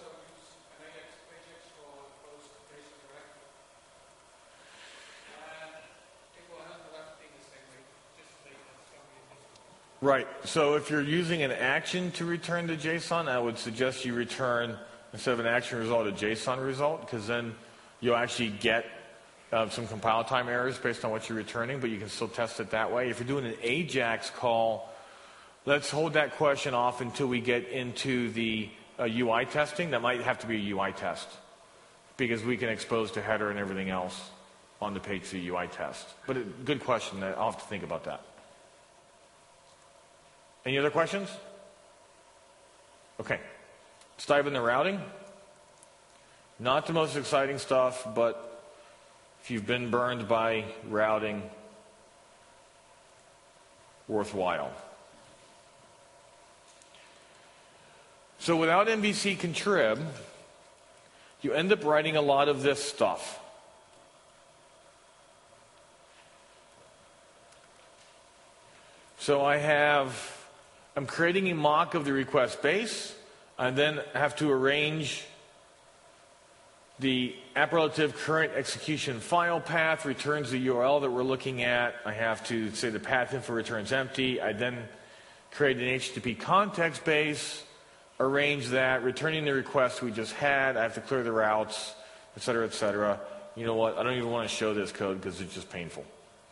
Right. So if you're using an action to return to JSON, I would suggest you return, instead of an action result, a JSON result, because then you'll actually get uh, some compile time errors based on what you're returning, but you can still test it that way. If you're doing an AJAX call, let's hold that question off until we get into the uh, U I testing. That might have to be a U I test, because we can expose to header and everything else on the page to the U I test. But a good question. I'll have to think about that. Any other questions? Okay. Let's dive into routing. Not the most exciting stuff, but if you've been burned by routing, worthwhile. So without M V C contrib, you end up writing a lot of this stuff. So I have... I'm creating a mock of the request base. I then have to arrange the app relative current execution file path, returns the U R L that we're looking at. I have to say the path info returns empty. I then create an H T T P context base, arrange that, returning the request we just had. I have to clear the routes, et cetera, et cetera. You know what? I don't even want to show this code because it's just painful.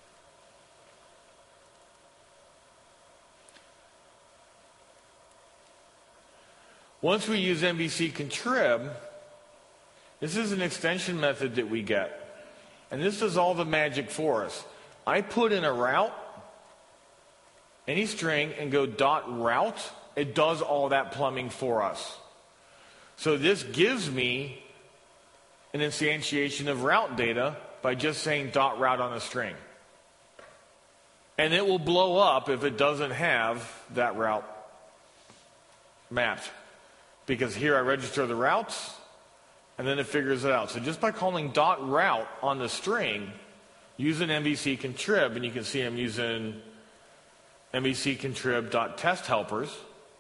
Once we use M V C contrib, this is an extension method that we get. And this does all the magic for us. I put in a route, any string, and go dot route. It does all that plumbing for us. So this gives me an instantiation of route data by just saying dot route on a string. And it will blow up if it doesn't have that route mapped. Because here I register the routes, and then it figures it out. So just by calling dot route on the string, using M V C contrib, and you can see I'm using M V C contrib dot test helpers.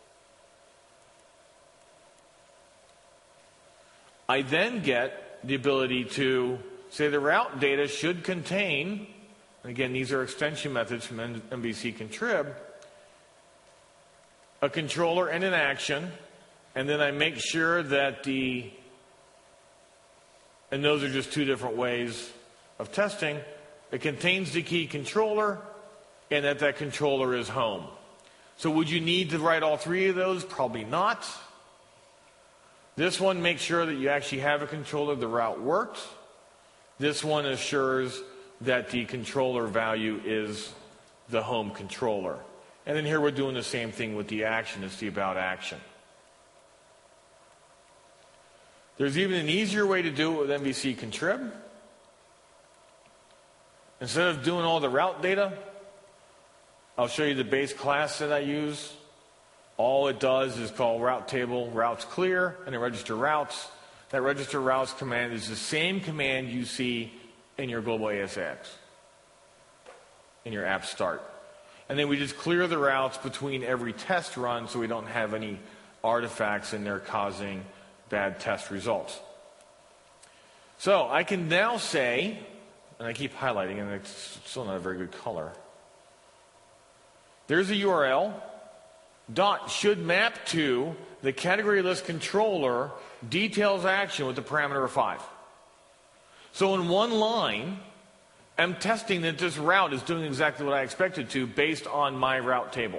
I then get the ability to say the route data should contain, and again, these are extension methods from M V C contrib, a controller and an action. And then I make sure that the, and those are just two different ways of testing, it contains the key controller and that that controller is home. So would you need to write all three of those? Probably not. This one makes sure that you actually have a controller, the route works. This one assures that the controller value is the home controller. And then here we're doing the same thing with the action. It's the about action. There's even an easier way to do it with M V C contrib. Instead of doing all the route data, I'll show you the base class that I use. All it does is call route table routes clear, and it register routes. That register routes command is the same command you see in your global A S A X, in your app start. And then we just clear the routes between every test run so we don't have any artifacts in there causing bad test results. So I can now say, and I keep highlighting, and it's still not a very good color. There's a U R L. Dot should map to the category list controller details action with the parameter of five. So in one line, I'm testing that this route is doing exactly what I expected to based on my route table.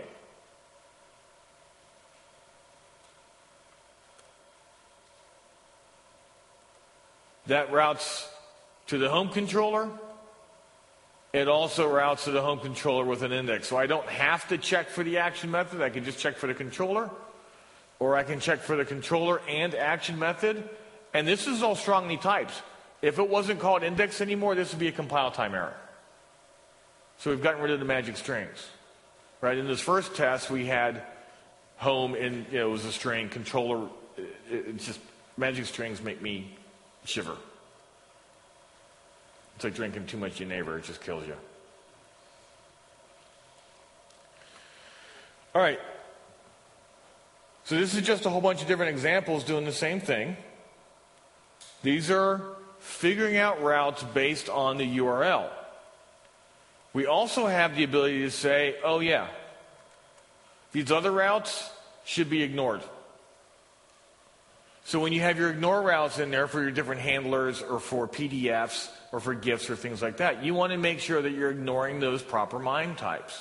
That routes to the home controller. It also routes to the home controller with an index. So I don't have to check for the action method. I can just check for the controller. or I can check for the controller and action method. And this is all strongly typed. If it wasn't called index anymore, this would be a compile time error. So we've gotten rid of the magic strings. Right? In this first test, we had home and you know, it was a string, controller. It, it's just magic strings make me shiver. It's like drinking too much your neighbor. It just kills you. All right. So this is just a whole bunch of different examples doing the same thing. These are figuring out routes based on the U R L. We also have the ability to say, oh yeah, these other routes should be ignored. So when you have your ignore routes in there for your different handlers or for P D Fs or for GIFs or things like that, you want to make sure that you're ignoring those proper MIME types.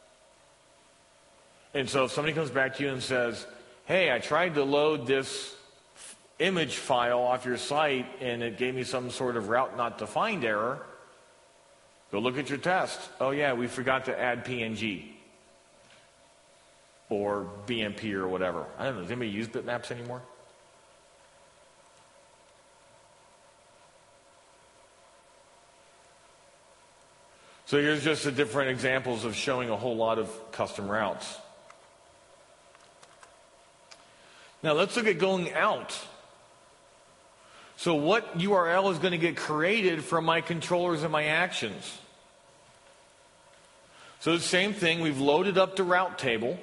And so if somebody comes back to you and says, hey, I tried to load this image file off your site and it gave me some sort of route not defined error, go look at your test. Oh yeah, we forgot to add P N G or B M P or whatever. I don't know, does anybody use bitmaps anymore? So here's just the different examples of showing a whole lot of custom routes. Now let's look at going out. So what U R L is going to get created from my controllers and my actions? So the same thing, we've loaded up the route table.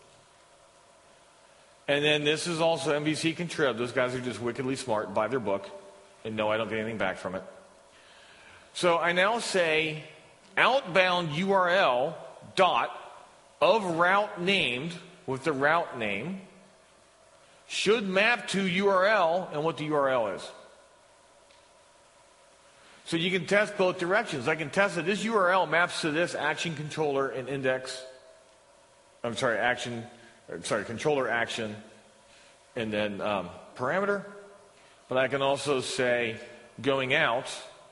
And then this is also M V C contrib. Those guys are just wickedly smart, buy their book. And no, I don't get anything back from it. So I now say outbound U R L dot of route named with the route name should map to U R L and what the U R L is. So you can test both directions. I can test that this U R L maps to this action controller and index. I'm sorry, action, or sorry, controller action, and then um, parameter. But I can also say going out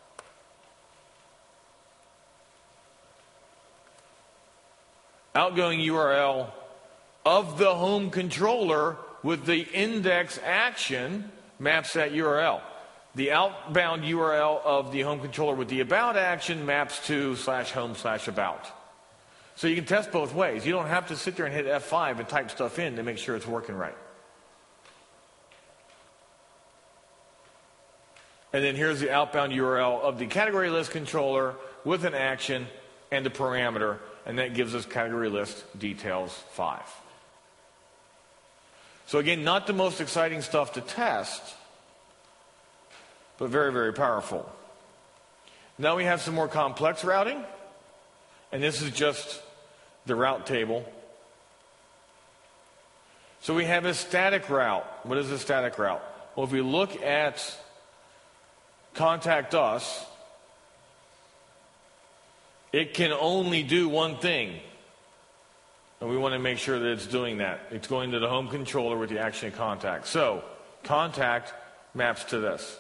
outgoing U R L of the home controller with the index action maps that U R L. The outbound U R L of the home controller with the about action maps to slash home slash about. So you can test both ways. You don't have to sit there and hit F five and type stuff in to make sure it's working right. And then here's the outbound U R L of the category list controller with an action and the parameter, and that gives us category list details five. So again, not the most exciting stuff to test, but very, very powerful. Now we have some more complex routing, and this is just the route table. So we have a static route. What is a static route? Well, if we look at contact us, it can only do one thing. And we want to make sure that it's doing that. It's going to the home controller with the action of contact. So, contact maps to this.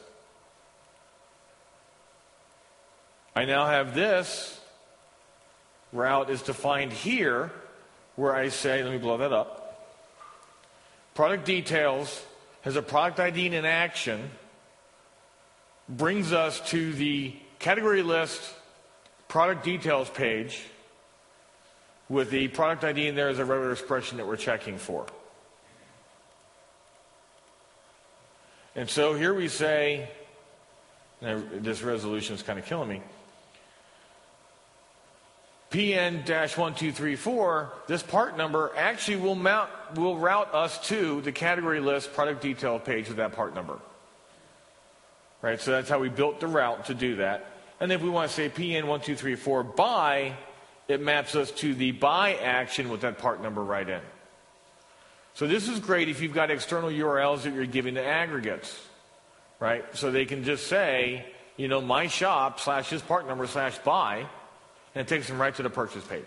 I now have this route is defined here, where I say, let me blow that up. Product details has a product I D and an action, brings us to the category list product details page with the product I D in there as a regular expression that we're checking for. And so here we say, now this resolution is kind of killing me, P N one two three four, this part number actually will, mount, will route us to the category list product detail page with that part number. Right, so that's how we built the route to do that. And if we want to say P N one two three four buy, it maps us to the buy action with that part number right in. So this is great if you've got external U R Ls that you're giving to aggregates, right? So they can just say, you know, my shop slash his part number slash buy, and it takes them right to the purchase page.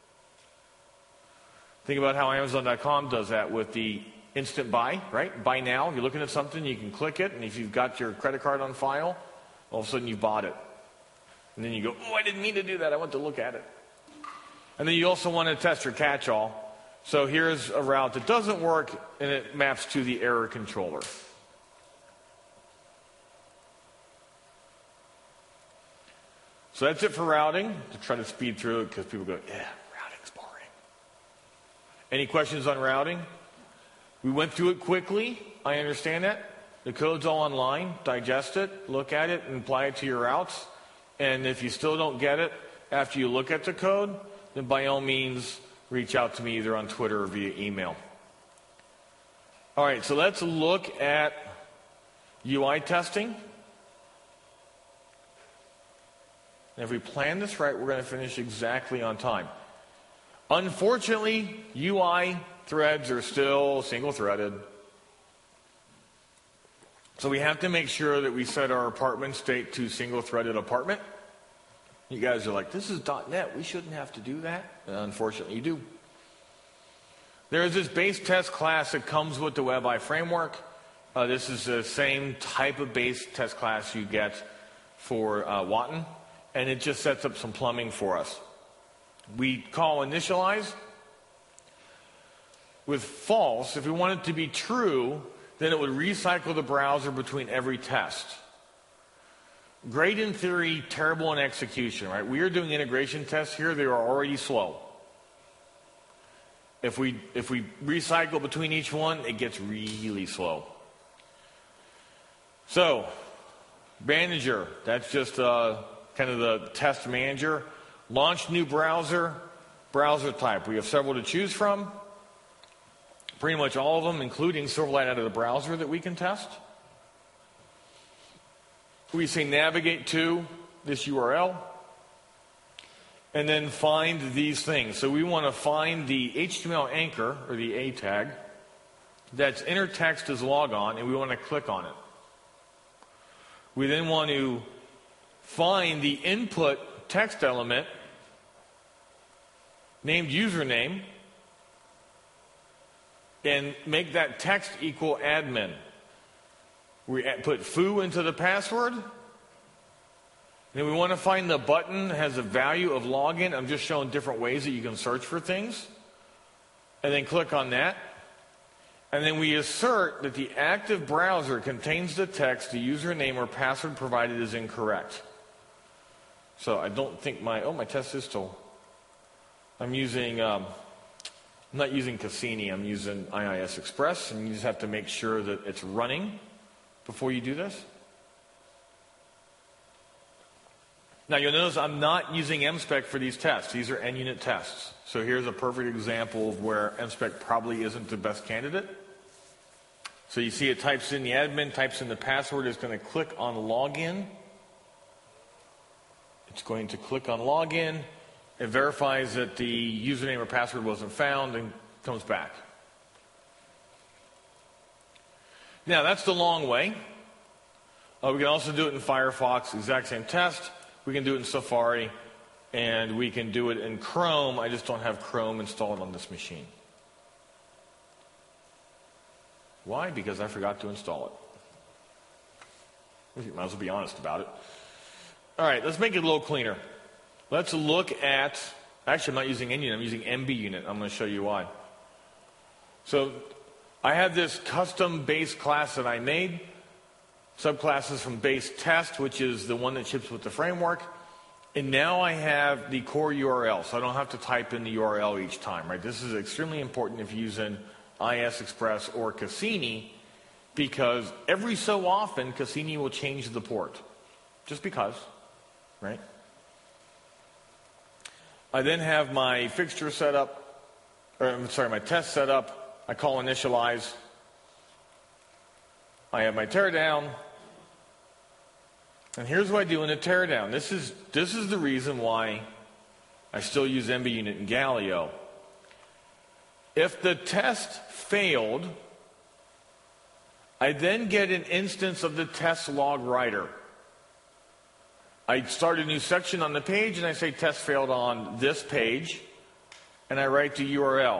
Think about how Amazon dot com does that with the instant buy, right? Buy now. You're looking at something, you can click it, and if you've got your credit card on file, all of a sudden you've bought it. And then you go, oh, I didn't mean to do that. I want to look at it. And then you also want to test your catch-all. So here's a route that doesn't work, and it maps to the error controller. So that's it for routing, to try to speed through it because people go, yeah, routing's boring. Any questions on routing? We went through it quickly. I understand that. The code's all online. Digest it, look at it, and apply it to your routes. And if you still don't get it after you look at the code, then by all means, reach out to me either on Twitter or via email. All right, so let's look at U I testing. And if we plan this right, we're going to finish exactly on time. Unfortunately, U I threads are still single-threaded. So we have to make sure that we set our apartment state to single-threaded apartment. You guys are like, this is .NET. We shouldn't have to do that. And unfortunately, you do. There is this base test class that comes with the WebI framework. Uh, this is the same type of base test class you get for uh, Watton. And it just sets up some plumbing for us. We call initialize. With false, if we want it to be true, then it would recycle the browser between every test. Great in theory, terrible in execution, right? We are doing integration tests here. They are already slow. If we, if we recycle between each one, it gets really slow. So, manager, that's just uh, kind of the test manager. Launch new browser, browser type. We have several to choose from. Pretty much all of them, including Silverlight out of the browser that we can test. We say navigate to this U R L. And then find these things. So we want to find the H T M L anchor, or the A tag, that's inner text as logon, and we want to click on it. We then want to find the input text element named username and make that text equal admin. We put foo into the password. Then we want to find the button that has a value of login. I'm just showing different ways that you can search for things. And then click on that. And then we assert that the active browser contains the text the username or password provided is incorrect. So I don't think my, oh, my test is still, I'm using, um, I'm not using Cassini, I'm using I I S Express, and you just have to make sure that it's running before you do this. Now you'll notice I'm not using M spec for these tests. These are N unit tests. So here's a perfect example of where M spec probably isn't the best candidate. So you see it types in the admin, types in the password, it's going to click on login. It's going to click on login. It verifies that the username or password wasn't found and comes back. Now that's the long way. Uh, we can also do it in Firefox, exact same test. We can do it in Safari, and we can do it in Chrome. I just don't have Chrome installed on this machine. Why? Because I forgot to install it. You might as well be honest about it. All right, let's make it a little cleaner. Let's look at, actually I'm not using N unit, I'm using M B unit. I'm going to show you why. So I have this custom base class that I made. Subclasses from base test, which is the one that ships with the framework. And now I have the core U R L, so I don't have to type in the U R L each time, right? This is extremely important if you're using I S Express or Cassini, because every so often Cassini will change the port. Just because, right? I then have my fixture set up, or I'm sorry, my test set up. I call initialize. I have my teardown. And here's what I do in a teardown. This is, this is the reason why I still use M B unit and Galio. If the test failed, I then get an instance of the test log writer. I start a new section on the page and I say test failed on this page, and I write the U R L.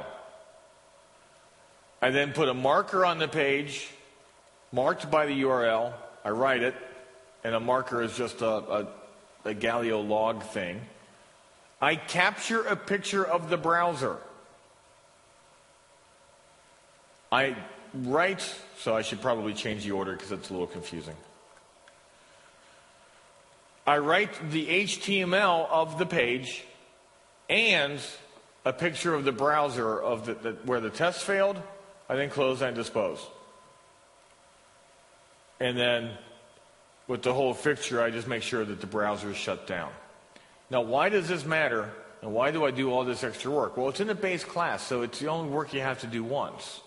I then put a marker on the page marked by the U R L. I write it, and a marker is just a, a, a Galio log thing. I capture a picture of the browser. I write, so I should probably change the order because it's a little confusing. I write the H T M L of the page and a picture of the browser of the, the, where the test failed. I then close and dispose. And then with the whole fixture, I just make sure that the browser is shut down. Now, why does this matter? And why do I do all this extra work? Well, it's in a base class, so it's the only work you have to do once.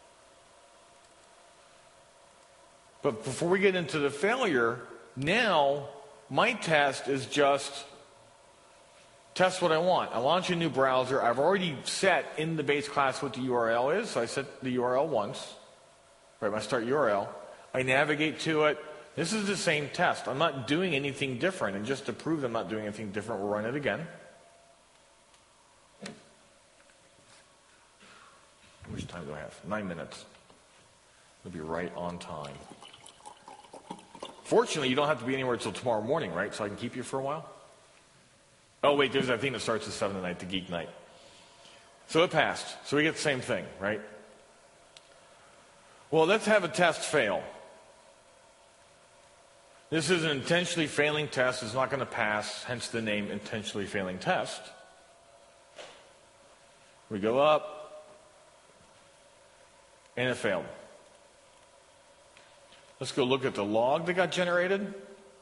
But before we get into the failure, now my test is just test what I want. I launch a new browser. I've already set in the base class what the U R L is, so I set the U R L once. Right, my start U R L. I navigate to it. This is the same test. I'm not doing anything different. And just to prove I'm not doing anything different, we'll run it again. How much time do I have? Nine minutes. It'll be right on time. Fortunately, you don't have to be anywhere until tomorrow morning, right? So I can keep you for a while? Oh, wait, there's that thing that starts at seven tonight, the Geek Night. So it passed. So we get the same thing, right? Well, let's have a test fail. This is an intentionally failing test. It's not going to pass, hence the name intentionally failing test. We go up, and it failed. Let's go look at the log that got generated.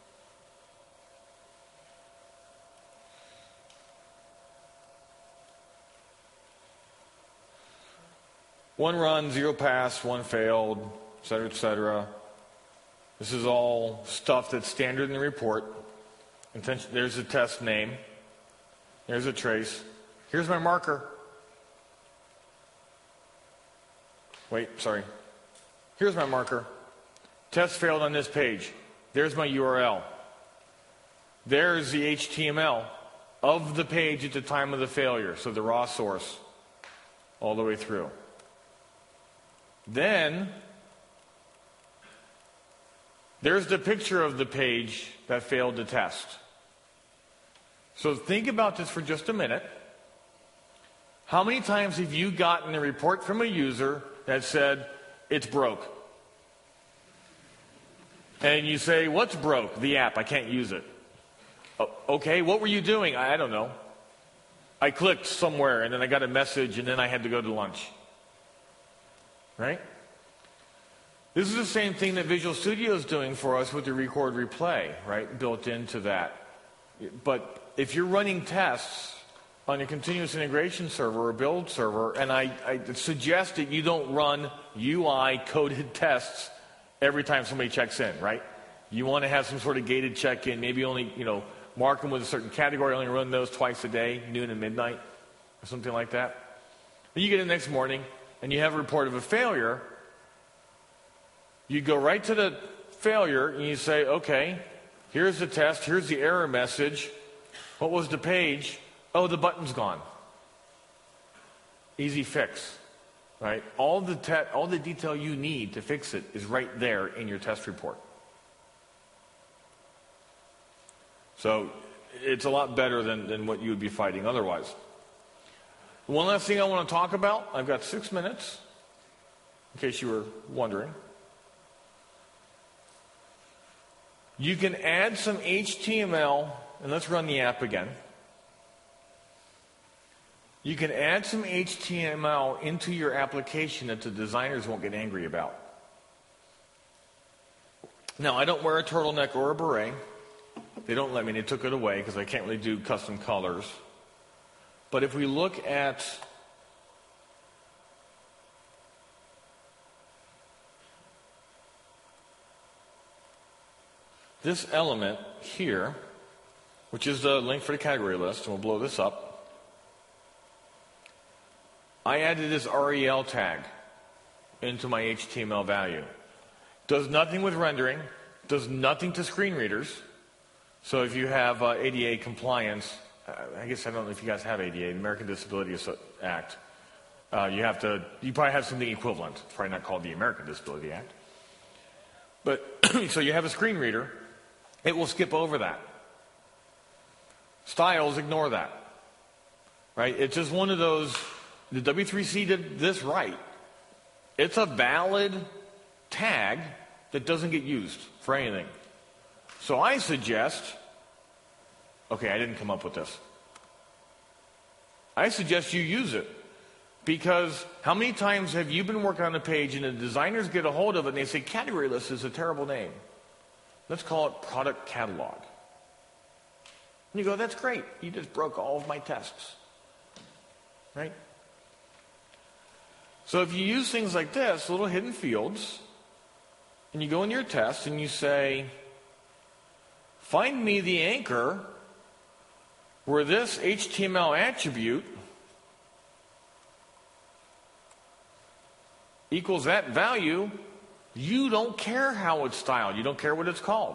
One run, zero pass, one failed, et cetera, et cetera. This is all stuff that's standard in the report. Intention, there's a test name. There's a trace. Here's my marker. Wait, sorry. Here's my marker. Test failed on this page. There's my U R L. There's the H T M L of the page at the time of the failure, so the raw source all the way through. Then, there's the picture of the page that failed the test. So think about this for just a minute. How many times have you gotten a report from a user that said, it's broke? And you say, what's broke? The app, I can't use it. Oh, okay, what were you doing? I, I don't know. I clicked somewhere and then I got a message and then I had to go to lunch. Right? This is the same thing that Visual Studio is doing for us with the record replay, right? Built into that. But if you're running tests on a continuous integration server or build server, and I, I suggest that you don't run U I-coded tests every time somebody checks in, right? You want to have some sort of gated check-in, maybe only, you know, mark them with a certain category, only run those twice a day, noon and midnight, or something like that. Then you get in the next morning, and you have a report of a failure. You go right to the failure, and you say, okay, here's the test, here's the error message. What was the page? Oh, the button's gone. Easy fix. Right? All the te- all the detail you need to fix it is right there in your test report. So it's a lot better than, than what you would be fighting otherwise. One last thing I want to talk about. I've got six minutes, in case you were wondering. You can add some H T M L, and let's run the app again. You can add some H T M L into your application that the designers won't get angry about. Now, I don't wear a turtleneck or a beret. They don't let me. They took it away because I can't really do custom colors. But if we look at this element here, which is the link for the category list, and we'll blow this up. I added this R E L tag into my H T M L value. Does nothing with rendering, does nothing to screen readers. So if you have uh, A D A compliance, uh, I guess I don't know if you guys have A D A, the American Disability Act. Uh, you have to, you probably have something equivalent. It's probably not called the American Disability Act. But, so you have a screen reader, it will skip over that. Styles, ignore that. Right? It's just one of those. The W three C did this right. It's a valid tag that doesn't get used for anything. So I suggest, okay, I didn't come up with this. I suggest you use it. Because how many times have you been working on a page and the designers get a hold of it and they say, category list is a terrible name. Let's call it product catalog. And you go, that's great. You just broke all of my tests. Right? So if you use things like this, little hidden fields, and you go in your test and you say, find me the anchor where this H T M L attribute equals that value. You don't care how it's styled. You don't care what it's called.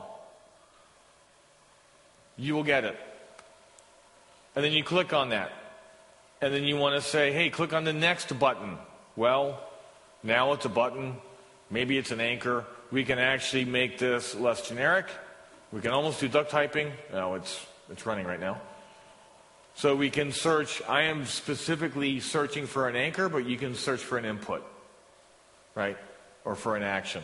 You will get it. And then you click on that. And then you want to say, hey, click on the next button. Well, now it's a button. Maybe it's an anchor. We can actually make this less generic. We can almost do duck typing. No, it's, it's running right now. So we can search. I am specifically searching for an anchor, but you can search for an input, right? Or for an action.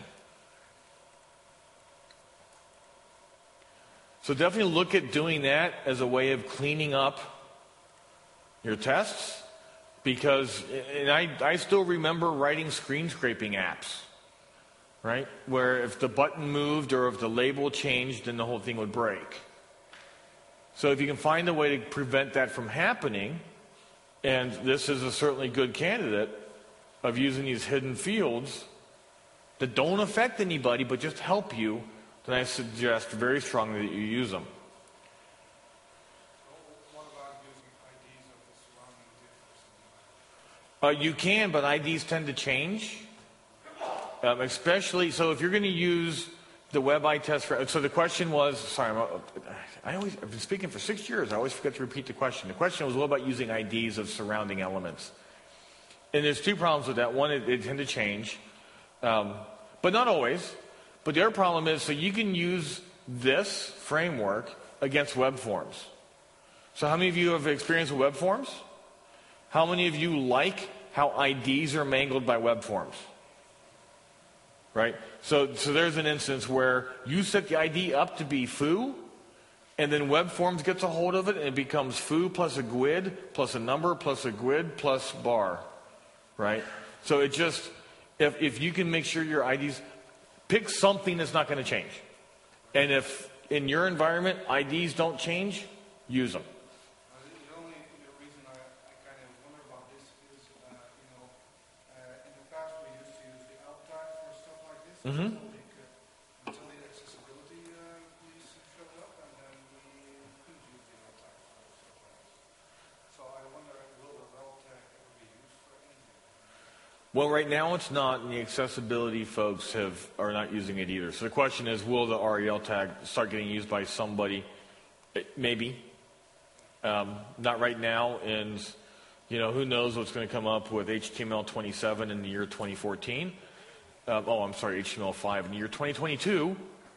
So definitely look at doing that as a way of cleaning up your tests. Because, and I, I still remember writing screen scraping apps, right? Where if the button moved or if the label changed, then the whole thing would break. So if you can find a way to prevent that from happening, and this is a certainly good candidate of using these hidden fields that don't affect anybody but just help you, then I suggest very strongly that you use them. What about using I Ds of the surrounding diffs? Uh, you can, but I Ds tend to change. Um, especially, so if you're going to use the web I test, for, so the question was, sorry, I'm, I always, I've been speaking for six years, I always forget to repeat the question. The question was, what about using I Ds of surrounding elements? And there's two problems with that. One, it, it tend to change, um, but not always. But the other problem is, so you can use this framework against web forms. So how many of you have experience with web forms? How many of you like how I Ds are mangled by web forms? Right? So, so there's an instance where you set the I D up to be foo, and then web forms gets a hold of it, and it becomes foo plus a gwid, plus a number, plus a gwid, plus bar. Right? So it just, if, if you can make sure your I Ds, pick something that's not going to change. And if in your environment I Ds don't change, use them. The only the reason I, I kind of wonder about this is, uh, you know, uh, in the past we used to use the alt tag for stuff like this Mm-hmm. until, the, until the accessibility uh, police showed up, and then we couldn't use the alt tag for stuff like this. So I wonder, will the alt tag ever be used for anything? Well, right now it's not, and the accessibility folks have are not using it either. So the question is, will the R E L tag start getting used by somebody? It, maybe. Um, not right now, and you know, who knows what's going to come up with H T M L twenty-seven in the year twenty fourteen. Um, oh, I'm sorry, H T M L five in the year twenty twenty-two.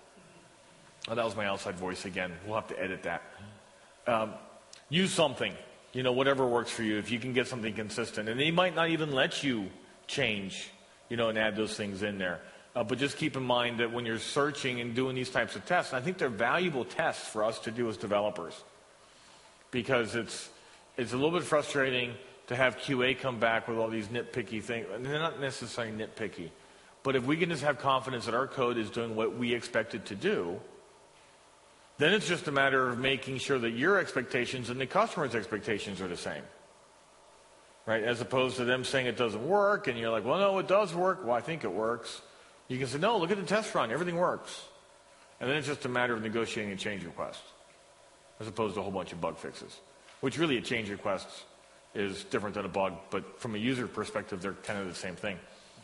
Oh, that was my outside voice again. We'll have to edit that. Um, use something, you know, whatever works for you. If you can get something consistent, and they might not even let you change, you know, and add those things in there. Uh, but just keep in mind that when you're searching and doing these types of tests, and I think they're valuable tests for us to do as developers, because it's it's a little bit frustrating to have Q A come back with all these nitpicky things. And they're not necessarily nitpicky, but if we can just have confidence that our code is doing what we expect it to do, then it's just a matter of making sure that your expectations and the customer's expectations are the same. Right? As opposed to them saying it doesn't work, and you're like, well, no, it does work. Well, I think it works. You can say, no, look at the test run. Everything works. And then it's just a matter of negotiating a change request, as opposed to a whole bunch of bug fixes, which really a change request is different than a bug, but from a user perspective, they're kind of the same thing.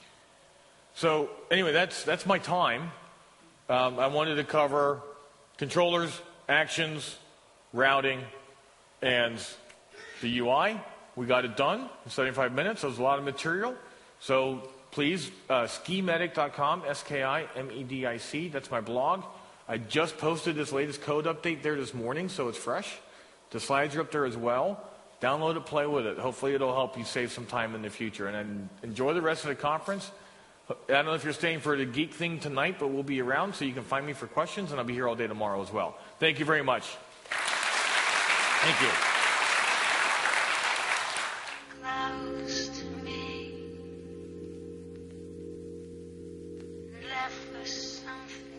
So anyway, that's, that's my time. Um, I wanted to cover controllers, actions, routing, and the U I. We got it done in seventy-five minutes. That was a lot of material. So please, uh, skimedic dot com, S K I M E D I C. That's my blog. I just posted this latest code update there this morning, so it's fresh. The slides are up there as well. Download it, play with it. Hopefully it'll help you save some time in the future. And enjoy the rest of the conference. I don't know if you're staying for the geek thing tonight, but we'll be around so you can find me for questions, and I'll be here all day tomorrow as well. Thank you very much. Thank you. Close to me, left with something.